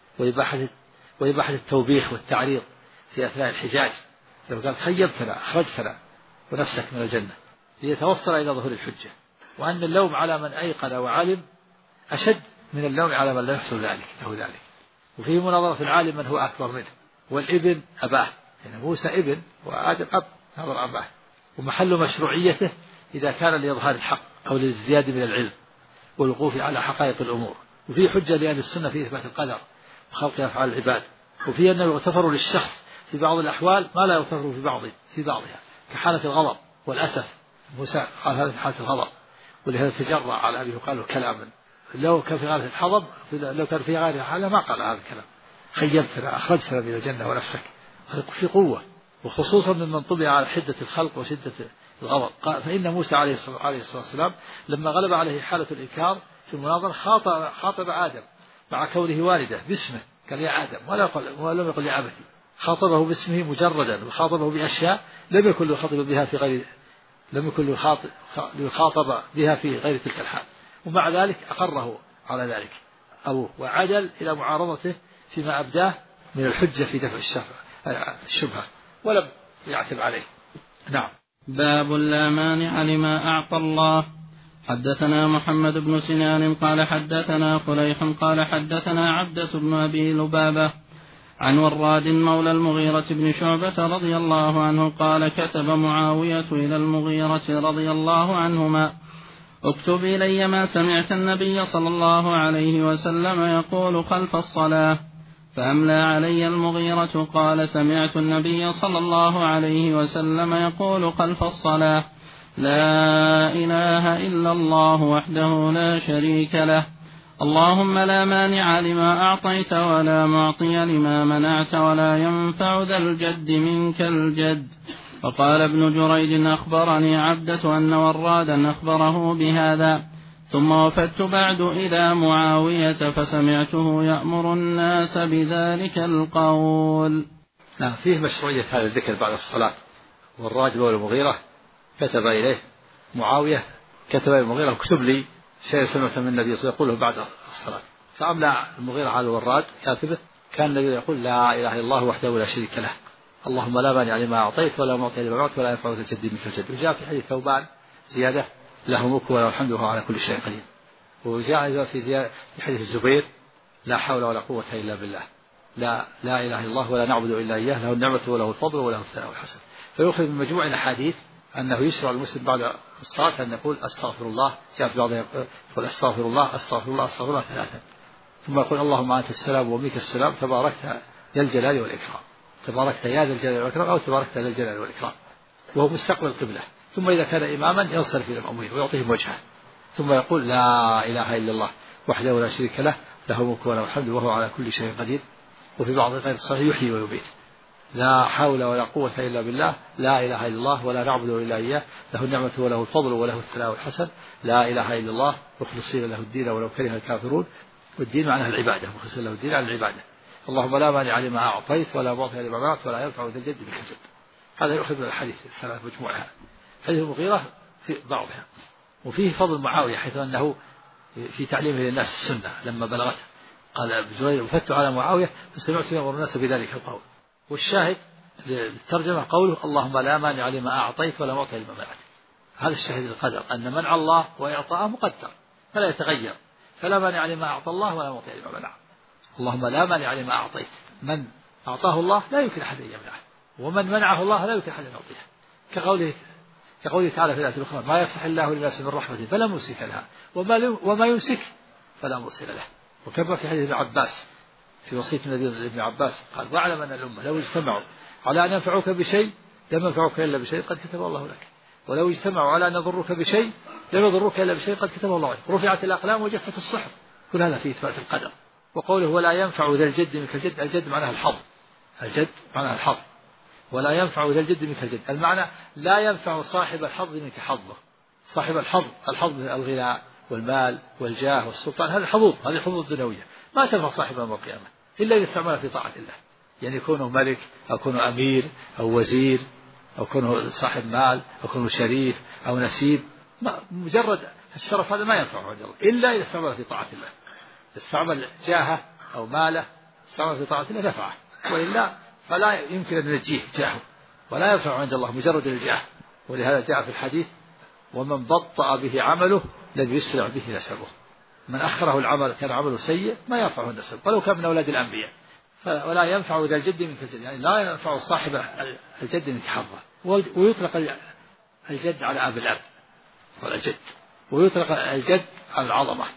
وإباحة التوبيخ والتعريض في أثناء الحجاج. لو قال خيبتنا أخرجتنا ونفسك من الجنة ليتوصل إلى ظهور الحجة، وأن اللوم على من أيقن وعلم أشد من اللوم على من لا يحصل له ذلك. وفيه مناظرة العالم من هو أكبر منه، والابن أباه، يعني موسى ابن وآدم أب، نظر أباه. ومحل مشروعيته إذا كان لإظهار الحق أو للازدياد من العلم والوقوف على حقائق الأمور. وفيه حجة لأهل السنة في إثبات القدر وخلق أفعال العباد. وفيه أنه يغتفر للشخص في بعض الأحوال ما لا يغتفر في بعضها، كحالة الغضب والأسف. موسى قال هذا في حالة الغضب، ولهذا تجرأ على أبيه وقال له كلاما لو كان في غاية الحضب، لو كان في غاية الحالة ما قال هذا الكلام. خيبتنا أخرجتنا من الجنة ونفسك، في قوة، وخصوصا ممن طبع على حدة الخلق وشدة الغضب. فإن موسى عليه الصلاة والسلام لما غلب عليه حالة الإنكار في المناظرة خاطب آدم مع كونه والده باسمه، قال يا آدم، ولم يقل يا أبتي، خاطبه باسمه مجردا، وخاطبه بأشياء لم يكن ليخاطب بها في غير تلك الحال. ومع ذلك أقره على ذلك أبوه، وعدل إلى معارضته فيما أبداه من الحجة في دفع الشبهة، ولم يعتب عليه. نعم. باب لا مانع لما أعطى الله. حدثنا محمد بن سنان قال حدثنا فليح قال حدثنا عبدة بن أبي لبابة عن وراد مولى المغيرة بن شعبة رضي الله عنه قال كتب معاوية إلى المغيرة رضي الله عنهما اكتب إلي ما سمعت النبي صلى الله عليه وسلم يقول خلف الصلاة، فأملى علي المغيرة قال سمعت النبي صلى الله عليه وسلم يقول خلف الصلاة لا إله إلا الله وحده لا شريك له، اللهم لا مانع لما أعطيت ولا معطي لما منعت ولا ينفع ذا الجد منك الجد. وقال ابن جريج أخبرني عبدة أن ورادا أخبره بهذا، ثم وفدت بعد إلى معاوية فسمعته يأمر الناس بذلك القول. نعم. فيه مشروعية هذا الذكر بعد الصلاة. والراد مولى المغيرة كتب إليه معاوية، كتب إلى المغيرة اكتب لي شيء سمعت من النبي صلى الله عليه وسلم يقوله بعد الصلاة. فأملى المغيرة على الوراد كاتبه، كان النبي يقول لا إله إلا الله وحده لا شريك له، اللهم لا مانع لما أعطيت ولا معطي لما منعت ولا ينفع ذا الجد منك الجد. وجاء في حديث ثوبان زيادة له ملك وله الحمد وهو على كل شيء قدير. وجاء في حديث الزبير لا حول ولا قوة إلا بالله، لا إله إلا الله ولا نعبد إلا إياه، له النعمة وله الفضل وله الثناء الحسن. فيخرج من مجموع الأحاديث أنه يشرع المسلم بعد الصلاة أن يقول أستغفر الله، جاء في بعض يقول أستغفر الله أستغفر الله أستغفر الله 3، ثم يقول اللهم أنت السلام ومنك السلام تباركت يا الجلال والإكرام، تباركت يا ذا الجلال والإكرام، أو تباركت يا الجلال والإكرام، وهو مستقبل القبلة. ثم إذا كان إماما ينصرف إلى المأمومين ويعطيهم وجهه، ثم يقول لا إله إلا الله وحده لا شريك له، له الملك وله الحمد وهو على كل شيء قدير. وفي بعض غير الصحيح يحيي ويميت. لا حول ولا قوة إلا بالله، لا إله إلا الله ولا نعبد إلا إياه، له النعمة وله الفضل وله الثناء الحسن، لا إله إلا الله مخلصين له الدين ولو كره الكافرون. والدين معناها العبادة، مخلصين له الدين على العبادة. اللهم لا مانع لما أعطيت ولا معطي لما منعت ولا ينفع ذا الجد منك الجد. هذا يؤخذ من الحديث الثلاث مجموعها. حديث المغيرة في بعضها، وفيه فضل معاوية حيث أنه في تعليمه للناس السنة لما بلغته قال ابن جرير وفدت على معاوية فسمعت يأمر الناس بذلك القول. والشاهد للترجمة قوله اللهم لا مانع لما أعطيت ولا معطي لما منعت. هذا الشاهد القدر أن منع الله وإعطاءه مقدر فلا يتغير، فلا مانع لما أعطى الله ولا معطي لما منع. اللهم لا مانع لما أعطيت، من أعطاه الله لا يمكن أحد أن يمنعه، ومن منعه الله لا يمكن أحد أن يعطيه. كقوله تعالى في الآية الأخرى ما يفتح الله للناس من رحمة فلا ممسك لها وما يمسك فلا مرسل له. وكما في حديث ابن عباس في وصية النبي لابن عباس قال واعلم أن الأمة لو اجتمعوا على أن ينفعوك بشيء لم ينفعوك إلا بشيء قد كتبه الله لك، ولو اجتمعوا على أن يضروك بشيء لم يضروك إلا بشيء قد كتبه الله لك. رفعت الأقلام وجفت الصحف. كل هذا في إثبات القدر. وقوله ولا ينفع ذا الجد منك الجد، الجد معناها الحظ، الجد معناها الحظ، ولا ينفع ذا الجد منك الجد، المعنى لا ينفع صاحب الحظ منك حظه. صاحب الحظ من الغنى والمال والجاه والسلطان، هذه الحظوظ، هذه الحظوظ الدنيوية ما تنفع صاحبها يوم القيامة إلا إذا استعملها في طاعة الله، يعني يكونه ملك أو يكونه أمير أو وزير أو يكونه صاحب مال أو يكونه شريف أو نسيب، مجرد الشرف هذا ما ينفعه عند الله إلا إذا استعملها في طاعة الله. استعمل جاهه أو ماله استعمل في طاعة الله نفعه، وإلا فلا يمكن أن ينجيه جاهه ولا ينفع عند الله مجرد الجاه. ولهذا جاء في الحديث ومن بطأ به عمله لن يسرع به نسبه. من أخره العمل كان عمله سيء ما ينفعه النسب ولو كان من أولاد الأنبياء. ولا ينفع ذا الجد منك الجد، يعني لا ينفع صاحب الجد منك حظه. ويطلق الجد على أب الأب والجد، ويطلق الجد على العظمة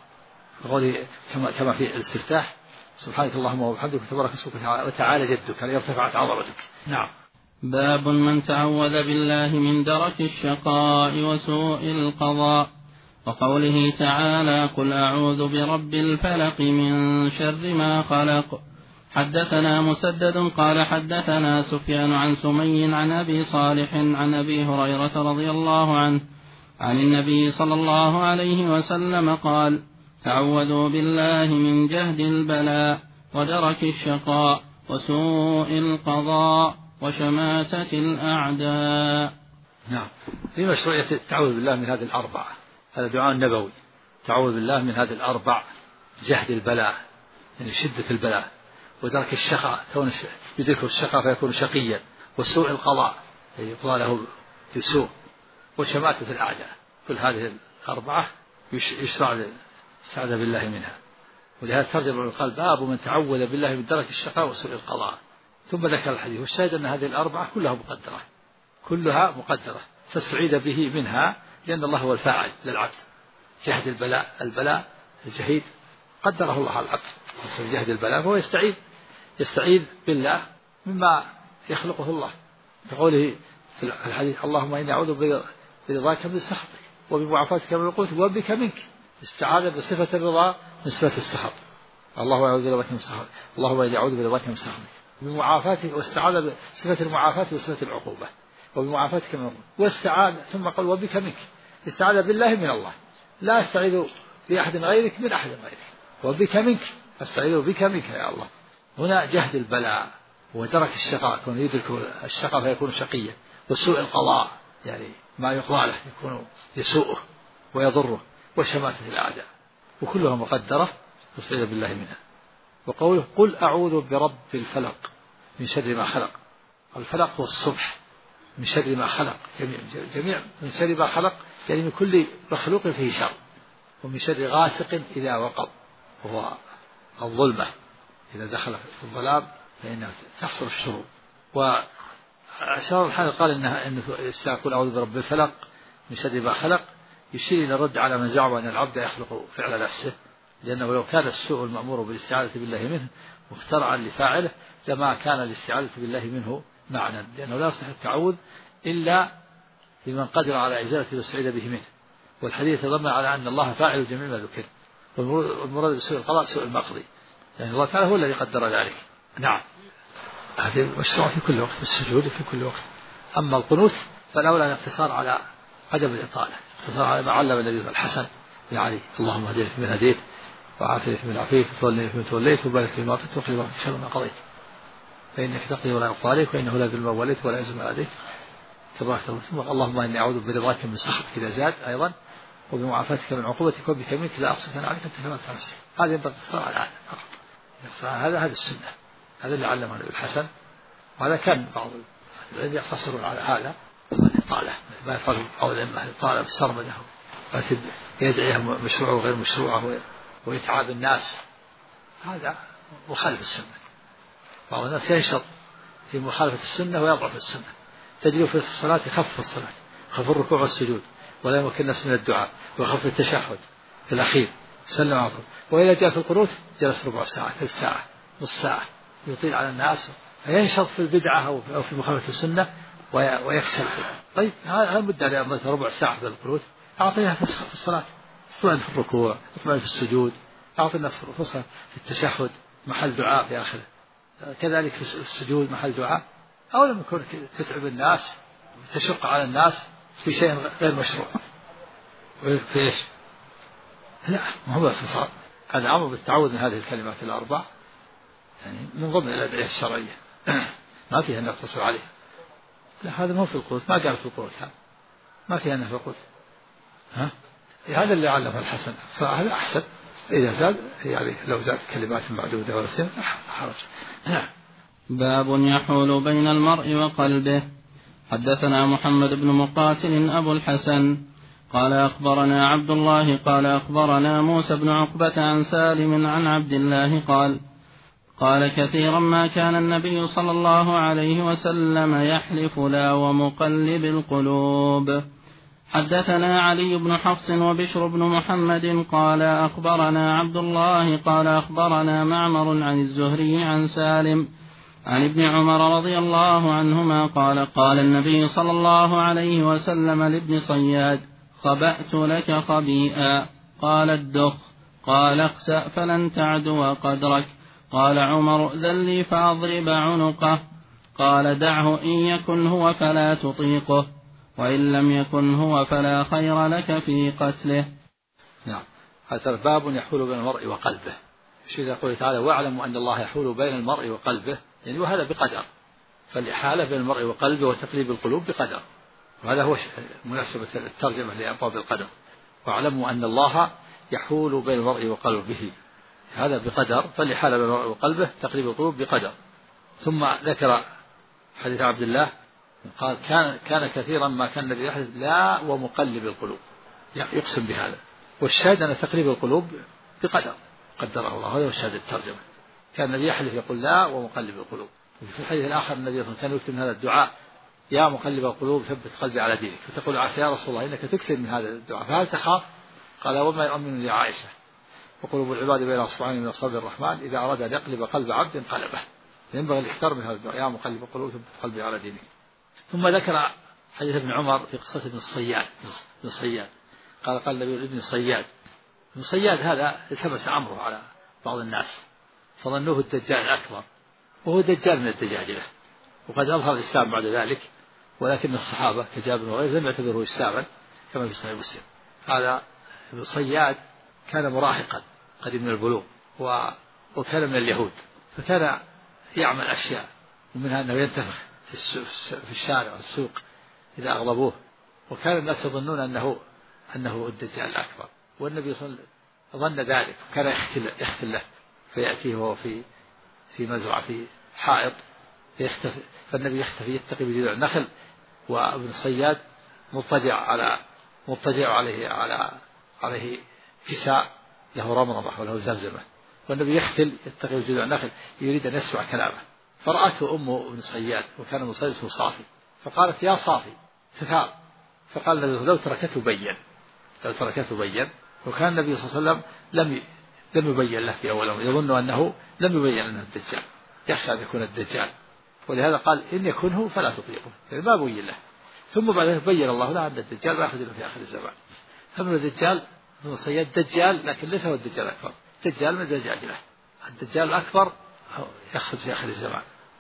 كما في الاستفتاح سبحانك اللهم وبحمدك تبارك اسمك وتعالى جدك، يعني ارتفعت عظمتك. نعم. باب من تعوذ بالله من درك الشقاء وسوء القضاء، وقوله تعالى قل أعوذ برب الفلق من شر ما خلق. حدثنا مسدد قال حدثنا سفيان عن سمي عن أبي صالح عن أبي هريرة رضي الله عنه عن النبي صلى الله عليه وسلم قال تعوذوا بالله من جهد البلاء ودرك الشقاء وسوء القضاء وشماتة الأعداء. نعم. في مشروعية التعوذ بالله من هذه الأربعة، هذا دعاء نبوي، تعوذ بالله من هذه الأربع: جهد البلاء يعني شدة البلاء، ودرك الشقاء كون يدركه الشقاء فيكون شقيا، وسوء القضاء يقضى له بسوء، وشماتة الأعداء. كل هذه الأربعة يشرع الاستعاذة بالله منها. ولهذا ترجم قال باب من تعوذ بالله من درك الشقاء وسوء القضاء، ثم ذكر الحديث. والشاهد أن هذه الأربعة كلها مقدرة فاستعيذ به منها لأن الله هو الفاعل للعبد. جهد البلاء الجهيد قدره الله على العبد جهد البلاء، فهو يستعيذ بالله مما يخلقه الله، كقوله في الحديث اللهم إني أعوذ برضاك من سخطك وبمعافاتك من عقوبتك وبك منك. استعاذ بصفة الرضا من صفة السخط. اللهم أعوذ برضاك من سخطك، اللهم إني أعوذ برضاك من سخطك، بمعافاتك، واستعاذ بصفة المعافاة وصفة العقوبة وبمعافاتك من عقوبتك، واستعاذ ثم قال وبك منك، استعاذ بالله من الله، لا استعيذ بأحد غيرك من أحد غيرك، وبك منك استعيذ بك منك يا الله. هنا جهد البلاء ودرك الشقاء، كون يدرك الشقاء فيكون شقيا، وسوء القضاء يعني ما يقضى له يكون يسوءه ويضره، وشماتة الأعداء، وكلها مقدرة فاستعيذ بالله منها. وقوله قل أعوذ برب الفلق من شر ما خلق. الفلق هو الصبح، من شر ما خلق، جميع من شر ما خلق يعني من كل مخلوق فيه شر، ومن شر غاسق إذا وقب وهو الظلمة، إذا دخل في الظلام فإنه تحصل الشرور. وأشار الحال قال إنه يقول أعوذ برب الفلق من شر ما خلق، يشير إلى الرد على من زعم أن العبد يخلق فعل نفسه، لأنه لو كان السوء المأمور بالاستعاذة بالله منه مخترعا لفاعله لما كان الاستعاذة بالله منه معنى، لأنه لا يصح التعوذ إلا لمن قدر على إزالة واستعيذ به منه. والحديث يتضمن على أن الله فاعل جميع ما ذكر، والمراد بسوء القضاء سوء المقضي، يعني الله تعالى هو الذي قدر ذلك. نعم. هذه مشروع في كل وقت في السجود وفي كل وقت. أما القنوت فالأولى الاقتصار على عدم الإطالة، اقتصار على ما علم النبي الحسن لعلي: اللهم اهدني فيمن هديت وعافني فيمن عافيت وتولني فيمن توليت وبارك فيما أعطيت وقنا شر ما قضيت فإنك تقضي ولا يقضى عليك وإنه لا ذل ما وليت ولا يعز من عاديت تبارك الله. اللهم إني أعوذ برضاك من سخطك إذا زاد أيضا وبمعافاتك من عقوبتك وبك منك لا أحصي ثناء عليك أنت كما أنت نفسك. هذه ينبغي الاقتصار على هذا فقط. هذا السنة، هذا اللي علمه النبي الحسن، وهذا كان بعض الذين يقتصرون على هذا الإطالة مثل ما يفعل بعض الأئمة الإطالة بسرمده يدعيها مشروع وغير مشروع ويتعب الناس، هذا مخالف السنة. بعض الناس ينشط في مخالفة السنة ويضعف السنة، تجد في الصلاة يخف الصلاة، يخف الركوع والسجود ولا يمكن الناس من الدعاء ويخف التشهد في الأخير سلم عفوا، وإذا جاء في القنوت جلس ربع ساعة ثلث ساعة نص ساعة يطيل على الناس فينشط في البدعة أو في مخالفة السنة ويكسل. طيب هذا مدة ربع ساعة في القنوت، أعطيها في الصلاة، اطمئن في الركوع، اطمئن في السجود، أعطي الناس فرصة في التشهد محل دعاء في آخره، كذلك في السجود محل دعاء. أو لم يكن تتعب الناس وتشق على الناس في شيء غير مشروع. في إيش؟ لا، ما هو اختصار، هذا أمر بالتعوذ من هذه الكلمات الأربع، يعني من ضمن الأدعية الشرعية ما فيها أن نقتصر عليه. لا، هذا ما في القوت، ما قال في القوت، هذا ما فيها أنه في القوت. هذا اللي علمه الحسن، هذا أحسن. إذا زاد يعني لو زاد كلمات معدودة ولا شيء حرج. باب يحول بين المرء وقلبه. حدثنا محمد بن مقاتل أبو الحسن قال أخبرنا عبد الله قال أخبرنا موسى بن عقبة عن سالم عن عبد الله قال كثيرا ما كان النبي صلى الله عليه وسلم يحلف لا ومقلب القلوب. حدثنا علي بن حفص وبشر بن محمد قال أخبرنا عبد الله قال أخبرنا معمر عن الزهري عن سالم عن ابن عمر رضي الله عنهما قال النبي صلى الله عليه وسلم لابن صياد: خبأت لك خبيئا. قال: الدخ. قال: اخسأ فلن تعدو قدرك. قال عمر: ائذن لي فأضرب عنقه. قال: دعه، إن يكن هو فلا تطيقه، وإن لم يكن هو فلا خير لك في قتله. نعم، هذا باب يحول بين المرء وقلبه. إذا قال تعالى: واعلموا أن الله يحول بين المرء وقلبه، يعني وهذا بقدر، فالإحالة بين المرء وقلبه وتقليب القلوب بقدر، وهذا هو مناسبة الترجمة لأبواب القدر. واعلموا أن الله يحول بين المرء وقلبه، هذا بقدر، فالإحالة بين المرء وقلبه تقليب القلوب بقدر. ثم ذكر حديث عبد الله قال: كان كثيرا ما كان النبي يحلف لا ومقلب القلوب، يقسم بهذا. والشاهد أن تقليب القلوب بقدر قدره الله، هذا هو الشاهد الترجمة. كان النبي يحلف يقول لا ومقلب القلوب. وفي الحديث الآخر النبي كان يكتب من هذا الدعاء: يا مقلب القلوب ثبت قلبي على دينك. فتقول عسى يا رسول الله إنك تكثر من هذا الدعاء، فهل تخاف؟ قال: وما يؤمن لي عائشة وقلوب العباد بين أصبعين من أصابع الرحمن إذا أراد أن يقلب قلب عبد قلبه. ينبغي الاكثار من هذا الدعاء: يا مقلب القلوب ثبت قلبي على دينك. ثم ذكر حديث ابن عمر في قصة ابن الصياد قال النبي لابن صياد. ابن صياد هذا التبس أمره على بعض الناس فظنوه الدجال الأكبر، وهو دجال من الدجاجلة، وقد أظهر الإسلام بعد ذلك، ولكن الصحابة كجابر وغيره لم يعتبروه إسلاما كما في صحيح مسلم. هذا ابن صياد كان مراهقا قريب من البلوغ، وكان من اليهود، فكان يعمل أشياء، ومنها أنه ينتفخ في الشارع والسوق إذا أغضبوه، وكان الناس يظنون أنه الدجال الأكبر، والنبي صلى الله عليه وسلم ظن ذلك، وكان يختل له، فيأتيه وهو في مزرعة في حائط يختفي، فالنبي يختفي يتقي بجذوع النخل، وابن صياد مضطجع عليه كساء له رمرمة وله زمزمة، والنبي يختل يتقي بجذوع النخل يريد أن يسمع كلامه، فرأته أمه ابن صياد، وكان ابن صياد اسمه صافي، فقالت: يا صافي، فثار. فقال النبي: لو تركته بين. وكان النبي صلى الله عليه وسلم لم يبين له في أول أمر، يظن أنه لم يبين أنه الدجال، يخشى أن يكون الدجال، ولهذا قال: إن يكنه فلا تطيقه، يعني ما بين له. ثم بعد ذلك بين الله له أن الدجال ما يخرج في آخر الزمان. فمن الدجال ابن صياد دجال، لكن ليس هو الدجال الأكبر، دجال من الدجاجلة. الدجال الأكبر يخرج في آخر الزمان،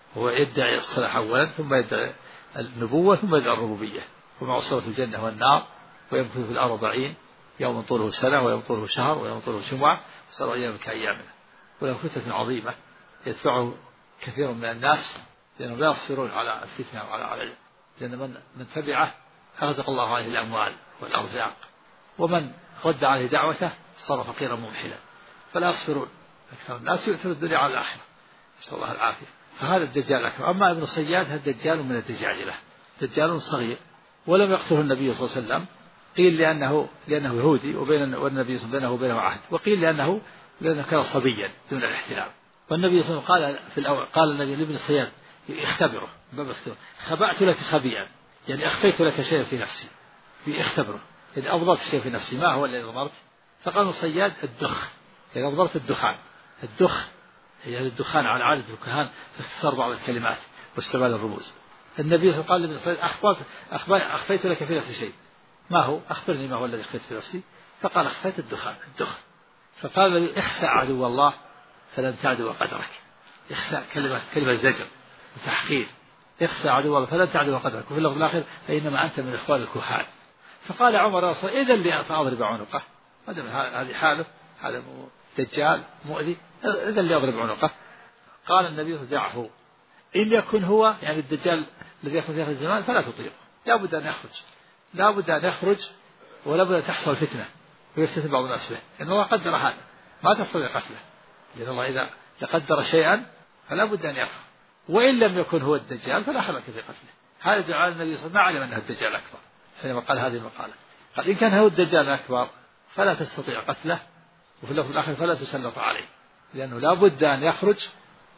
هو يدعي الصلاح أولا ثم يدعي النبوة ثم يدعي الربوبية، ومع صورة الجنة والنار، ويمكث في الأرض 40 يوم طوله سنة ويوم طوله شهر ويوم طوله جمعة وسبع أيام كأيامنا، وله فتنة عظيمة يتبعه كثير من الناس لأنهم لا يصبرون على الفتنة وعلى لأن من تبعه أغدق الله عليه الأموال والأرزاق، ومن رد عليه دعوته صار فقيرا ممحلا، فلا يصبرون. أكثر الناس يؤثر الدنيا على الآخرة، نسأل الله العافية. فهذا الدجال أكبر. أما ابن صياد هذا دجال من الدجاجلة، دجال صغير ولم يقتله النبي صلى الله عليه وسلم، قيل لأنه يهودي والنبي صلى الله عليه وسلم بينه عهد، وقيل لأنه كان صبيا دون الاحتلام. والنبي صلى الله عليه وسلم قال في الأول، قال النبي لابن صياد يختبره، خبأت لك خبيئا، يعني أخفيت لك شيئا في نفسي، في اختبره، يعني أضبطت شيء في نفسي، ما هو الذي ضمرت؟ فقال صياد الدخ، يعني أضبطت الدخان. الدخ يعني الدخان على عادة الكهان في اختصار بعض الكلمات واستعمال الرموز. النبي صلى الله عليه وسلم قال لابن أخفيت لك في نفسي شيء، ما هو؟ أخبرني ما هو الذي أخفيت في نفسي؟ فقال أخفيت الدخان، الدخ. فقال النبي اخسع عدو الله فلن تعدو قدرك. اخسع كلمة زجر وتحقير، اخسع عدو الله فلن تعدو قدرك. وفي اللفظ الآخر فإنما أنت من إخوان الكهان. فقال عمر يا رسول الله إذا لي فأضرب عنقه، هذه حاله، هذا دجال مؤذي، إذا لي أضرب عنقه. قال النبي دعه، إن يكن هو يعني الدجال الذي يكون في آخر الزمان فلا تطيقه، لا بد أن يخرج، لا بد أن يخرج، ولا بد أن تحصل فتنة ويفتتن بعض الناس به، إن الله قدر هذا ما تستطيع قتله، لأن الله إذا تقدر شيئا فلا بد أن يفعل. وإن لم يكن هو الدجال فلا حرج في قتله. هذا جعل النبي صلى الله عليه وسلم ما علم أنه الدجال الأكبر حينما قال هذه المقالة، قال إن كان هو الدجال الأكبر فلا تستطيع قتله، وفي اللفظ الآخر فلا تسلط عليه، لأنه لا بد أن يخرج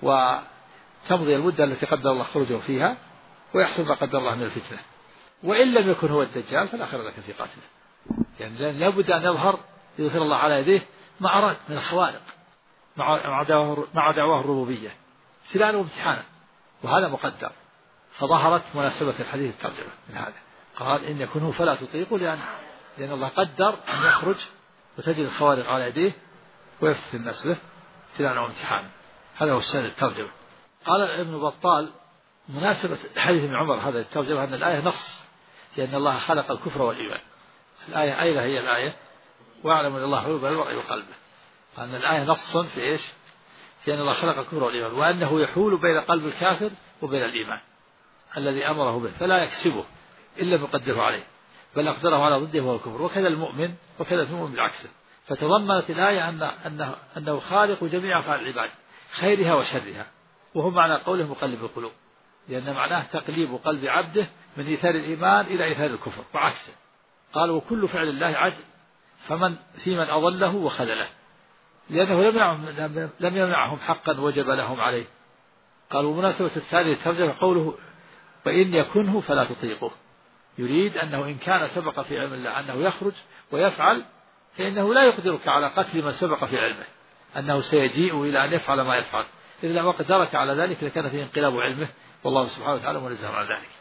وتمضي المدة التي قدر الله خروجه فيها ويحصل ما قدر الله من الفتنة. وإن لم يكن هو الدجال فلا خير لك في قتله، يعني لا بد أن يظهر يظهر الله على يديه ما أراد من الخوارق مع دعواه الربوبية ابتلاء وامتحانا، وهذا مقدر. فظهرت مناسبة الحديث الترجمة من هذا، قال إن يكن فلا تطيقه لأن الله قدر أن يخرج وتجد الخوارق على يديه ويفتتن الناس به ابتلاء وامتحانا. هذا هو الشاهد الترجمة. قال ابن بطال مناسبة حديث ابن عمر هذا الترجمة أن الآية نص، لأن الله خلق الكفر والإيمان. الآية أين هي الآية؟ واعلم أن الله يحول المرء وقلبه. أن الآية نص في إيش؟ في أن الله خلق الكفر والإيمان، وأنه يحول بين قلب الكافر وبين الإيمان الذي أمره به، فلا يكسبه إلا بقدره عليه، بل أقدره على ضده وهو الكفر. وكذا المؤمن، وكذا المؤمن بالعكس. فتضمنت الآية أنه خالق جميع أفعال العباد خيرها وشرها، وهو معنى قوله مقلب القلوب، لأن معناه تقليب قلب عبده من إيثار الإيمان إلى إيثار الكفر وعكسه. قال وكل فعل الله عدل، فمن أضله وخذله، لأنه لم يمنعهم حقا وجب لهم عليه. قال ومناسبة الثانية الترجمة قوله وإن يكنه فلا تطيقه، يريد أنه إن كان سبق في علم الله أنه يخرج ويفعل فإنه لا يقدرك على قتل من سبق في علمه أنه سيجيء إلى أن يفعل ما يفعل، إذا لم قدرك على ذلك لكان فيه انقلاب علمه، والله سبحانه وتعالى منزه عن ذلك.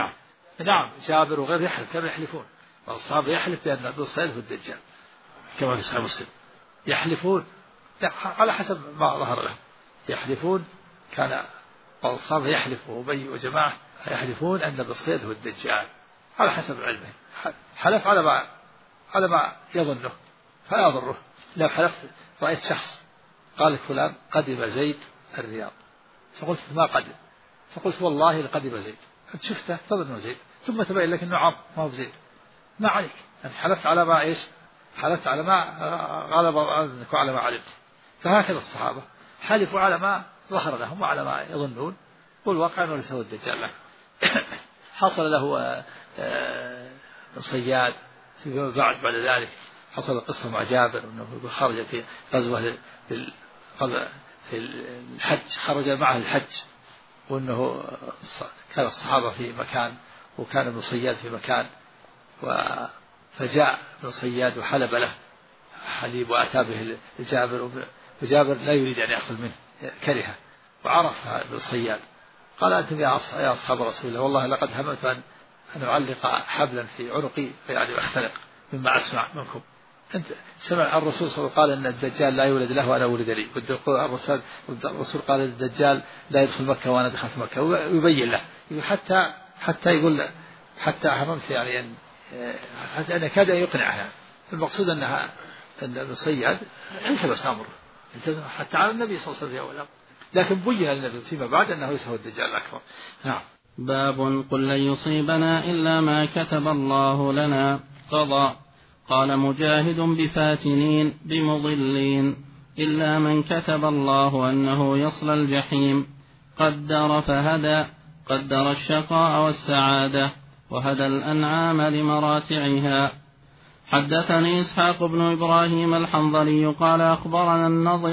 نعم جابر وغير يحلف، كانوا يحلفون، والصحابة يحلف بأن عبد الصيد هو الدجال كما في صحيح مسلم، يحلفون على حسب ما ظهر لهم، يحلفون. كان الصحابة يحلف وأبي وجماعة يحلفون أن الصيد هو الدجال على حسب علمه، حلف على ما يظنه فلا يضره. لو حلفت رأيت شخص قال فلان قدم زيد الرياض، فقلت ما قدم، فقلت والله لقدم زيد، أنت شفته تظن زيد، ثم تبين لك أنه عم ما هو زيد، ما عليك، أنت حلفت على ما إيش؟ حلفت على ما غلب ظنك وعلى ما علمت. فهكذا الصحابة حلفوا على ما ظهر لهم وعلى ما يظنون، والواقع أنه ليس هو الدجال له. حصل له صياد بعد ذلك، حصل قصة مع جابر أنه خرج في غزوة في الحج، خرج معه الحج، وأنه كان الصحابة في مكان وكان ابن صياد في مكان، فجاء ابن صياد وحلب له حليب وأتى به جابر، وجابر لا يريد أن يأخذ منه كرهه، وعرف ابن صياد قال أنتم يا أصحاب رسول الله والله لقد هممت أن أعلق حبلا في عنقي يعني أختلق مما أسمع منكم، أنت سمع الرسول صلى الله عليه وسلم قال أن الدجال لا يولد له وأنا ولد لي، الرسول قال الدجال لا يدخل مكة وأنا دخلت مكة، ويبين له حتى يقول حتى حرمت يعني حتى أن كاد يقنعها. المقصود أن الصياد التبس أمره حتى على النبي صلى الله عليه وسلم، لكن بين النبي فيما بعد أنه ليس هو الدجال الأكبر. نعم. باب قل لن يصيبنا إلا ما كتب الله لنا قضى. قال مجاهد بفاتنين بمضلين إلا من كتب الله أنه يصلى الجحيم. قدر فهدى، قدر الشقاء والسعادة وهدى الأنعام لمراتعها. حدثني إسحاق بن إبراهيم الحنظلي قال أخبرنا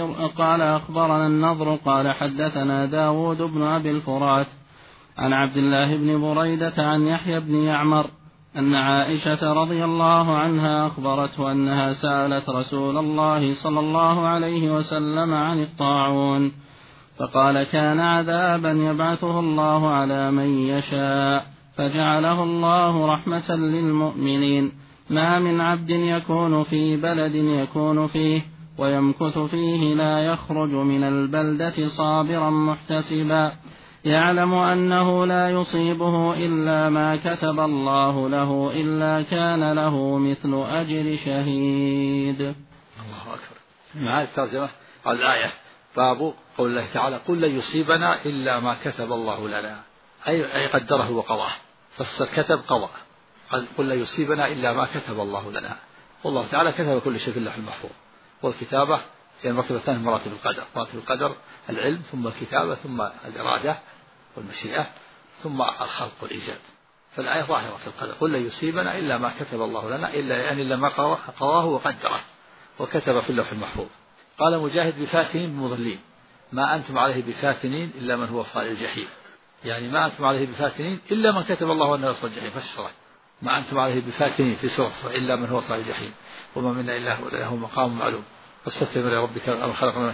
النضر قال حدثنا داود بن أبي الفرات عن عبد الله بن بريدة عن يحيى بن يعمر أن عائشة رضي الله عنها أخبرته أنها سألت رسول الله صلى الله عليه وسلم عن الطاعون فقال كان عذابا يبعثه الله على من يشاء فجعله الله رحمة للمؤمنين، ما من عبد يكون في بلد يكون فيه ويمكث فيه لا يخرج من البلدة صابرا محتسبا يعلم أنه لا يصيبه إلا ما كتب الله له إلا كان له مثل أجر شهيد. الله أكبر. هذه الترجمة على الآية باب قول الله تعالى قل لن يصيبنا إلا ما كتب الله لنا، أي قدره وقضاه، فسر كتب قضاء. قل لن يصيبنا إلا ما كتب الله لنا، والله تعالى كتب كل شيء في اللوح المحفوظ، والكتابة هي المرتبة الثانية من مراتب القدر. مراتب القدر العلم ثم الكتابة ثم الإرادة والمشيئة ثم الخلق والإيجاد. فالآية ظاهرة في القدر قل لن يصيبنا إلا ما كتب الله لنا إلا ما قضاه وقدره وكتب في اللوح المحفوظ. قال مجاهد بفاتنين بمضلين، ما أنتم عليه بفاتنين إلا من هو صال الجحيم، يعني ما أنتم عليه بفاتنين إلا من كتب الله أنه يصل الجحيم. فسره ما أنتم عليه بفاتنين في سورة إلا من هو صال الجحيم وما منا إلا له مقام معلوم واستغفر لربك خلق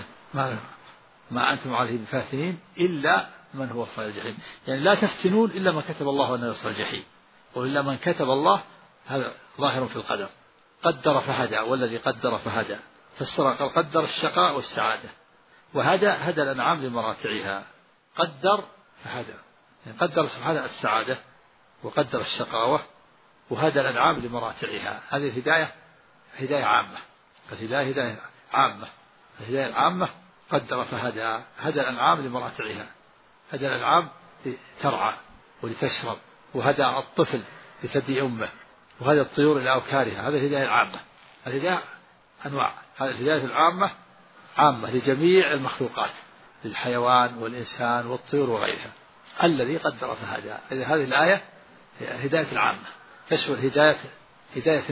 ما أنتم عليه بفاتنين إلا من هو صال الجحيم، يعني لا تفتنون إلا ما كتب الله أنه يصل الجحيم، وإلا من كتب الله هذا ظاهر في القدر. قدر فهدى، والذي قدر فهدى، فسر قال قدر الشقاء والسعادة، هدى الأنعام لمراتعها. قدر فهدى، يعني قدر سبحانه السعادة وقدر الشقاوة وهدى الأنعام لمراتعها. هذه الهداية هداية عامة، الهداية هداية عامة، الهداية العامة قدر فهدى، هدى الأنعام لمراتعها، هدى الأنعام لترعى ولتشرب، وهدى الطفل لثدي أمه، وهدى الطيور إلى أوكارها. هذه الهداية العامة. الهداية أنواع، هذه الهداية العامة عامة لجميع المخلوقات، للحيوان والإنسان والطيور وغيرها. الذي قدر فهدى، هذه الآية هداية العامة تشمل هداية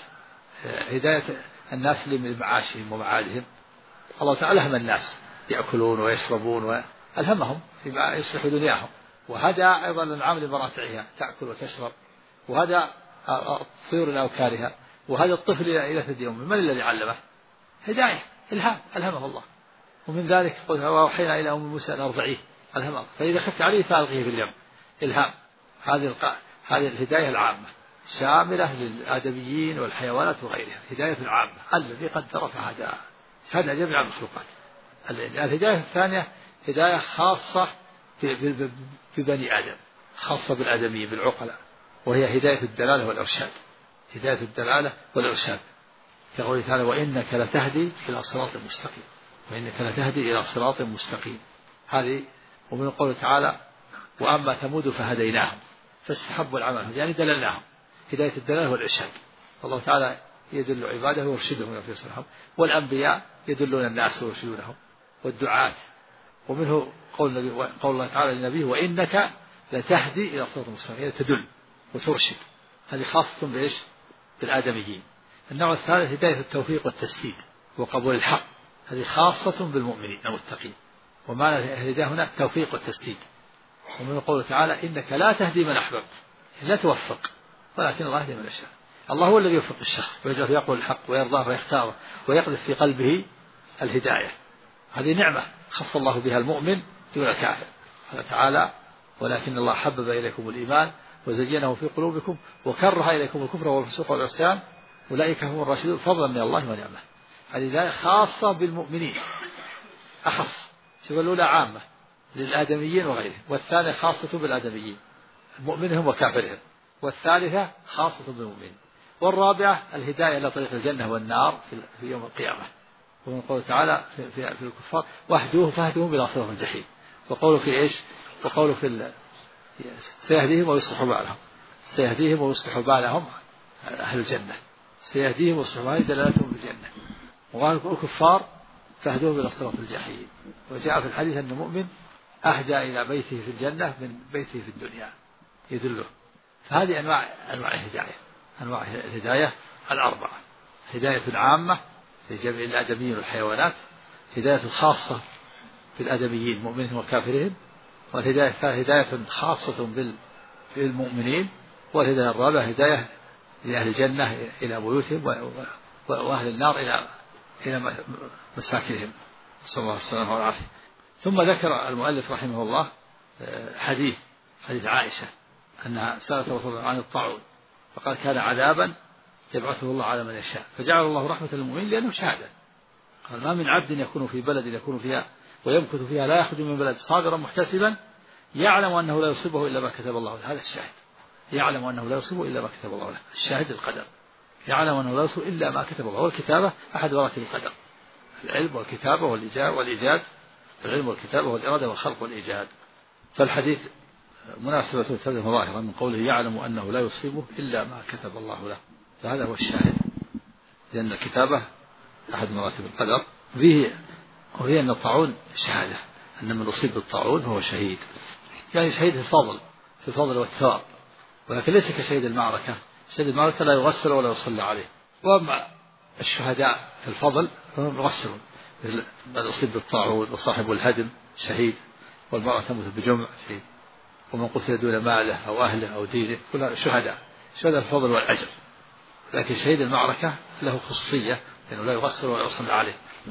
الناس لمعاشهم ومعادهم. الله تعالى ألهم الناس يأكلون ويشربون وألهمهم فيما يصلح دنياهم، وهدى أيضا الأنعام لمراتعها تأكل وتشرب، وهدى الطيور إلى أوكارها، وهدى الطفل إلى ثدي أمه. من الذي علمه؟ هداية إلهام ألهمه الله. ومن ذلك قل وأوحينا إلى أم موسى أن أرضعيه ألهمه، فإذا خفت عليه فألقيه في اليم. إلهام. هذه الهداية العامة شاملة للآدميين والحيوانات وغيرها، هداية العامة الذي قدر فهدى، هدى جميع المخلوقات. الهداية الثانية هداية خاصة ببني آدم، خاصة بالآدميين بالعقلاء، وهي هداية الدلالة والإرشاد. هداية الدلالة والإرشاد كقوله تعالى وإنك لتهدي إلى صراط مستقيم، وإنك لتهدي إلى صراط مستقيم. هذه. ومن قوله تعالى وأما ثمود فهديناهم فاستحبوا العمى، يعني دللناهم، هداية الدلالة والإرشاد. الله تعالى يدل عباده ويرشدهم في صراطهم، والأنبياء يدلون الناس ويرشدونهم، والدعاة. ومنه قول الله تعالى لنبيه وإنك لتهدي إلى صراط مستقيم، يعني تدل وترشد. هذه خاصة بإيش؟ بالآدميين. النوع الثالث هداية التوفيق والتسديد وقبول الحق، هذه خاصة بالمؤمنين المتقين. ومعنى الهداية هنا التوفيق والتسديد. ومن قوله تعالى إنك لا تهدي من أحببت، لا توفق، ولكن الله يهدي من يشاء. الله هو الذي يوفق الشخص ويجعله يقول الحق ويرضاه ويختاره ويقذف في قلبه الهداية. هذه نعمة خص الله بها المؤمن دون الكافر. قال تعالى ولكن الله حبب إليكم الإيمان وزينه في قلوبكم وكره إليكم الكفر والفسوق والعصيان أولئك هم الراشدون فضلا من الله ونعمة. هذه الهداية خاصة بالمؤمنين أخص، شوف الأولى عامة للآدميين وغيرهم، والثانية خاصة بالآدميين مؤمنهم وكافرهم، والثالثة خاصة بالمؤمنين، والرابعة الهداية إلى طريق الجنة والنار في يوم القيامة. ومن قوله تعالى في الكفار واهدوه فاهدوهم إلى صراط الجحيم. وقوله في إيش؟ وقوله في سيهديهم ويصلح بالهم، سيهديهم ويصلح بالهم أهل الجنة، سيهديهم ويصلح بالهم دلالتهم بالجنة. وقال الكفار فاهدوهم إلى صراط الجحيم. وجاء في الحديث أن المؤمن أهدى إلى بيته في الجنة من بيته في الدنيا يدله. فهذه أنواع الهداية، أنواع الهداية الأربعة: هداية عامة لجميع الآدميين والحيوانات، هداية خاصة بالآدميين مؤمنهم وكافرهم، والهداية الثالثة هداية خاصة بالمؤمنين، والهداية الرابعة هداية لأهل الجنة إلى بيوتهم وأهل النار إلى مساكنهم، نسأل الله السلامة والعافية. ثم ذكر المؤلف رحمه الله حديث عائشة أنها سألت رسول الله عن الطاعون فقال كان عذابا يبعثه الله على من يشاء فجعل الله رحمة للمؤمنين لأنه شهادة. قال ما من عبد يكون في بلد يكون فيها ويمكث فيها لا يخرج من بلد صابرا محتسبا يعلم أنه لا يصيبه إلا ما كتب الله له. هذا الشاهد، يعلم أنه لا يصيبه إلا ما كتب الله له. الشاهد القدر، يعلم أنه لا يصيبه إلا ما كتب الله. والكتابة أحد مراتب القدر، العلم والكتابة والإيجاد، العلم والكتابة والإرادة والخلق والإيجاد. فالحديث مناسبة تلزم ظاهرا من قوله يعلم أنه لا يصيبه إلا ما كتب الله له. فهذا هو الشاهد، لأن الكتابة أحد مراتب القدر. وهي أن الطاعون شهادة، أن من أصيب بالطاعون هو شهيد، يعني شهيد في الفضل والثواب، ولكن ليس كشهيد المعركة. شهيد المعركة لا يغسل ولا يصلى عليه. وأما الشهداء في الفضل فهم يغسلون، من أصيب بالطاعون وصاحب الهدم شهيد، والمرأة تموت بجمع ومن قتل دون ماله أو أهله أو دينه كلها شهداء في الفضل والأجر. لكن شهيد المعركة له خصوصية لأنه لا يغسل ولا يصلى عليه.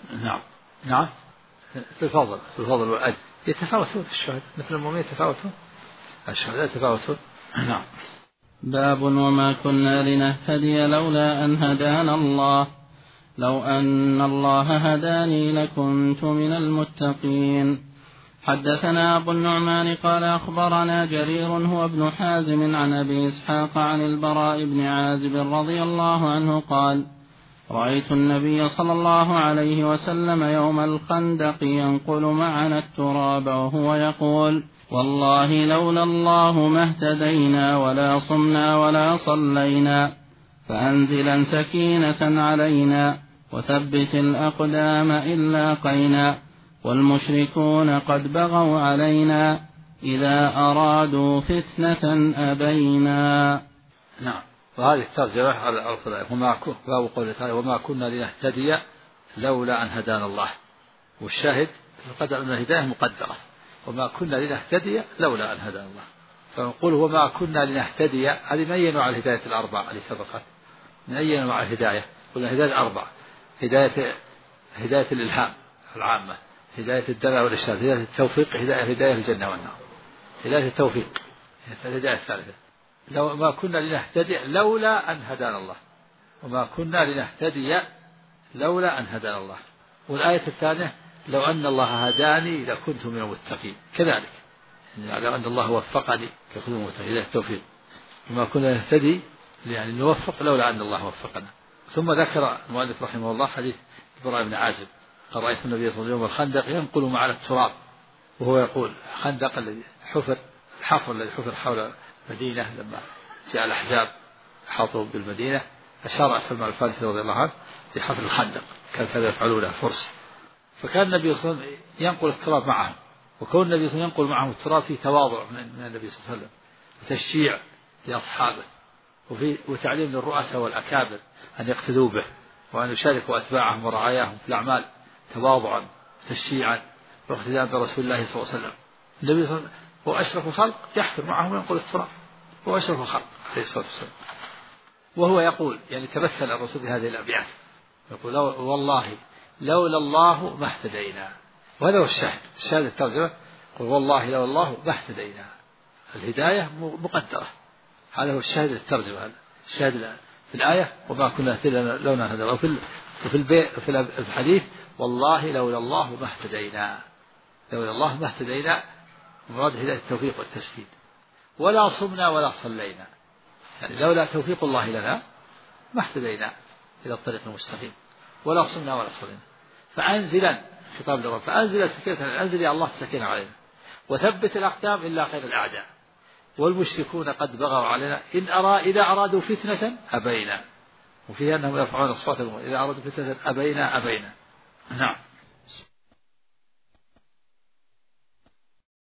نعم في الفضل والأجر يتفاوتون الشهداء مثل المؤمنين يتفاوتون، الشهداء يتفاوتون. نعم. باب وما كنا لنهتدي لولا أن هدانا الله لو أن الله هداني لكنت من المتقين. حدثنا أبو النعمان قال أخبرنا جرير هو ابن حازم عن أبي إسحاق عن البراء بن عازب رضي الله عنه قال رأيت النبي صلى الله عليه وسلم يوم الخندق ينقل معنا التراب وهو يقول والله لولا الله ما اهتدينا ولا صمنا ولا صلينا فأنزلا سكينة علينا وثبت الأقدام إن لاقينا والمشركون قد بغوا علينا إذا أرادوا فتنة أبينا. نعم. وهذه الترجمة على الأرض باب قوله تعالى وما كنا لنهتدي لولا أن هدانا الله. والشاهد القدر أن الهداية مقدرة، وما كنا لنهتدي لولا أن هدانا الله. فنقول وما كنا لنهتدي، هذه من أي نوع الهداية الأربع اللي سبقت؟ من أي نوع الهداية؟ قلنا الهداية الأربع: هداية الإلهام العامة، هداية الدلع والإرشاد، هداية التوفيق، هداية الجنة والنار. هداية التوفيق الهداية الثالثة. لو ما كنا لنهتدي لولا أن هدانا الله، وما كنا لنهتدي لولا أن هدانا الله. والآية الثانية لو أن الله هداني لكنت من المتقين. كذلك يعني لو أن الله وفقني لكنت من المتقين، هداية التوفيق. وما كنا نهتدي يعني نوفق لولا أن الله وفقنا. ثم ذكر المؤلف رحمه الله حديث البراء بن عازب قال رأيت النبي صلى الله عليه وسلم يوم الخندق ينقل معنا التراب وهو يقول خندق الذي الحفر الذي حفر حول المدينة لما جاء الأحزاب حاطوا بالمدينة، أشار سلمان الفارسي رضي الله عنه في حفر الخندق، كان كذا يفعلونه فرس. فكان النبي صلى الله عليه وسلم ينقل التراب معهم، وكون النبي صلى الله عليه وسلم ينقل معهم التراب في تواضع من النبي صلى الله عليه وسلم وتشجيع لأصحابه وتعليم للرؤساء والأكابر أن يقتدوا به وأن يشاركوا أتباعهم ورعاياهم في الأعمال تواضعا وتشجيعا واقتداء برسول الله صلى الله عليه وسلم. النبي صلى الله عليه وسلم هو أشرف الخلق يحفر معهم وينقل التراب، هو أشرف الخلق عليه الصلاة والسلام. وهو يقول يعني تمثل الرسول بهذه الأبيات، يقول والله لولا الله ما اهتدينا. وهذا هو الشاهد الترجمة، يقول والله لولا الله ما اهتدينا. الهداية مقدرة، هذا هو الشاهد الترجمة، الشاهد في الآية وما كنا نهتدي لولا هدى، وفي الحديث والله لولا الله ما اهتدينا، لولا الله ما اهتدينا، مراد هداية التوفيق والتسديد، ولا صمنا ولا صلينا، يعني لولا توفيق الله لنا ما اهتدينا إلى الطريق المستقيم، ولا صمنا ولا صلينا. فأنزلا خطاب لله، فأنزل سكينة، أنزل يا الله السكينة علينا، وثبت الأقدام إلا خير الأعداء، والمشركون قد بغوا علينا إذا أرادوا فتنة أبينا، وفيها أنهم يرفعون أصواتهم إذا أرادوا فتنة أبينا. نعم.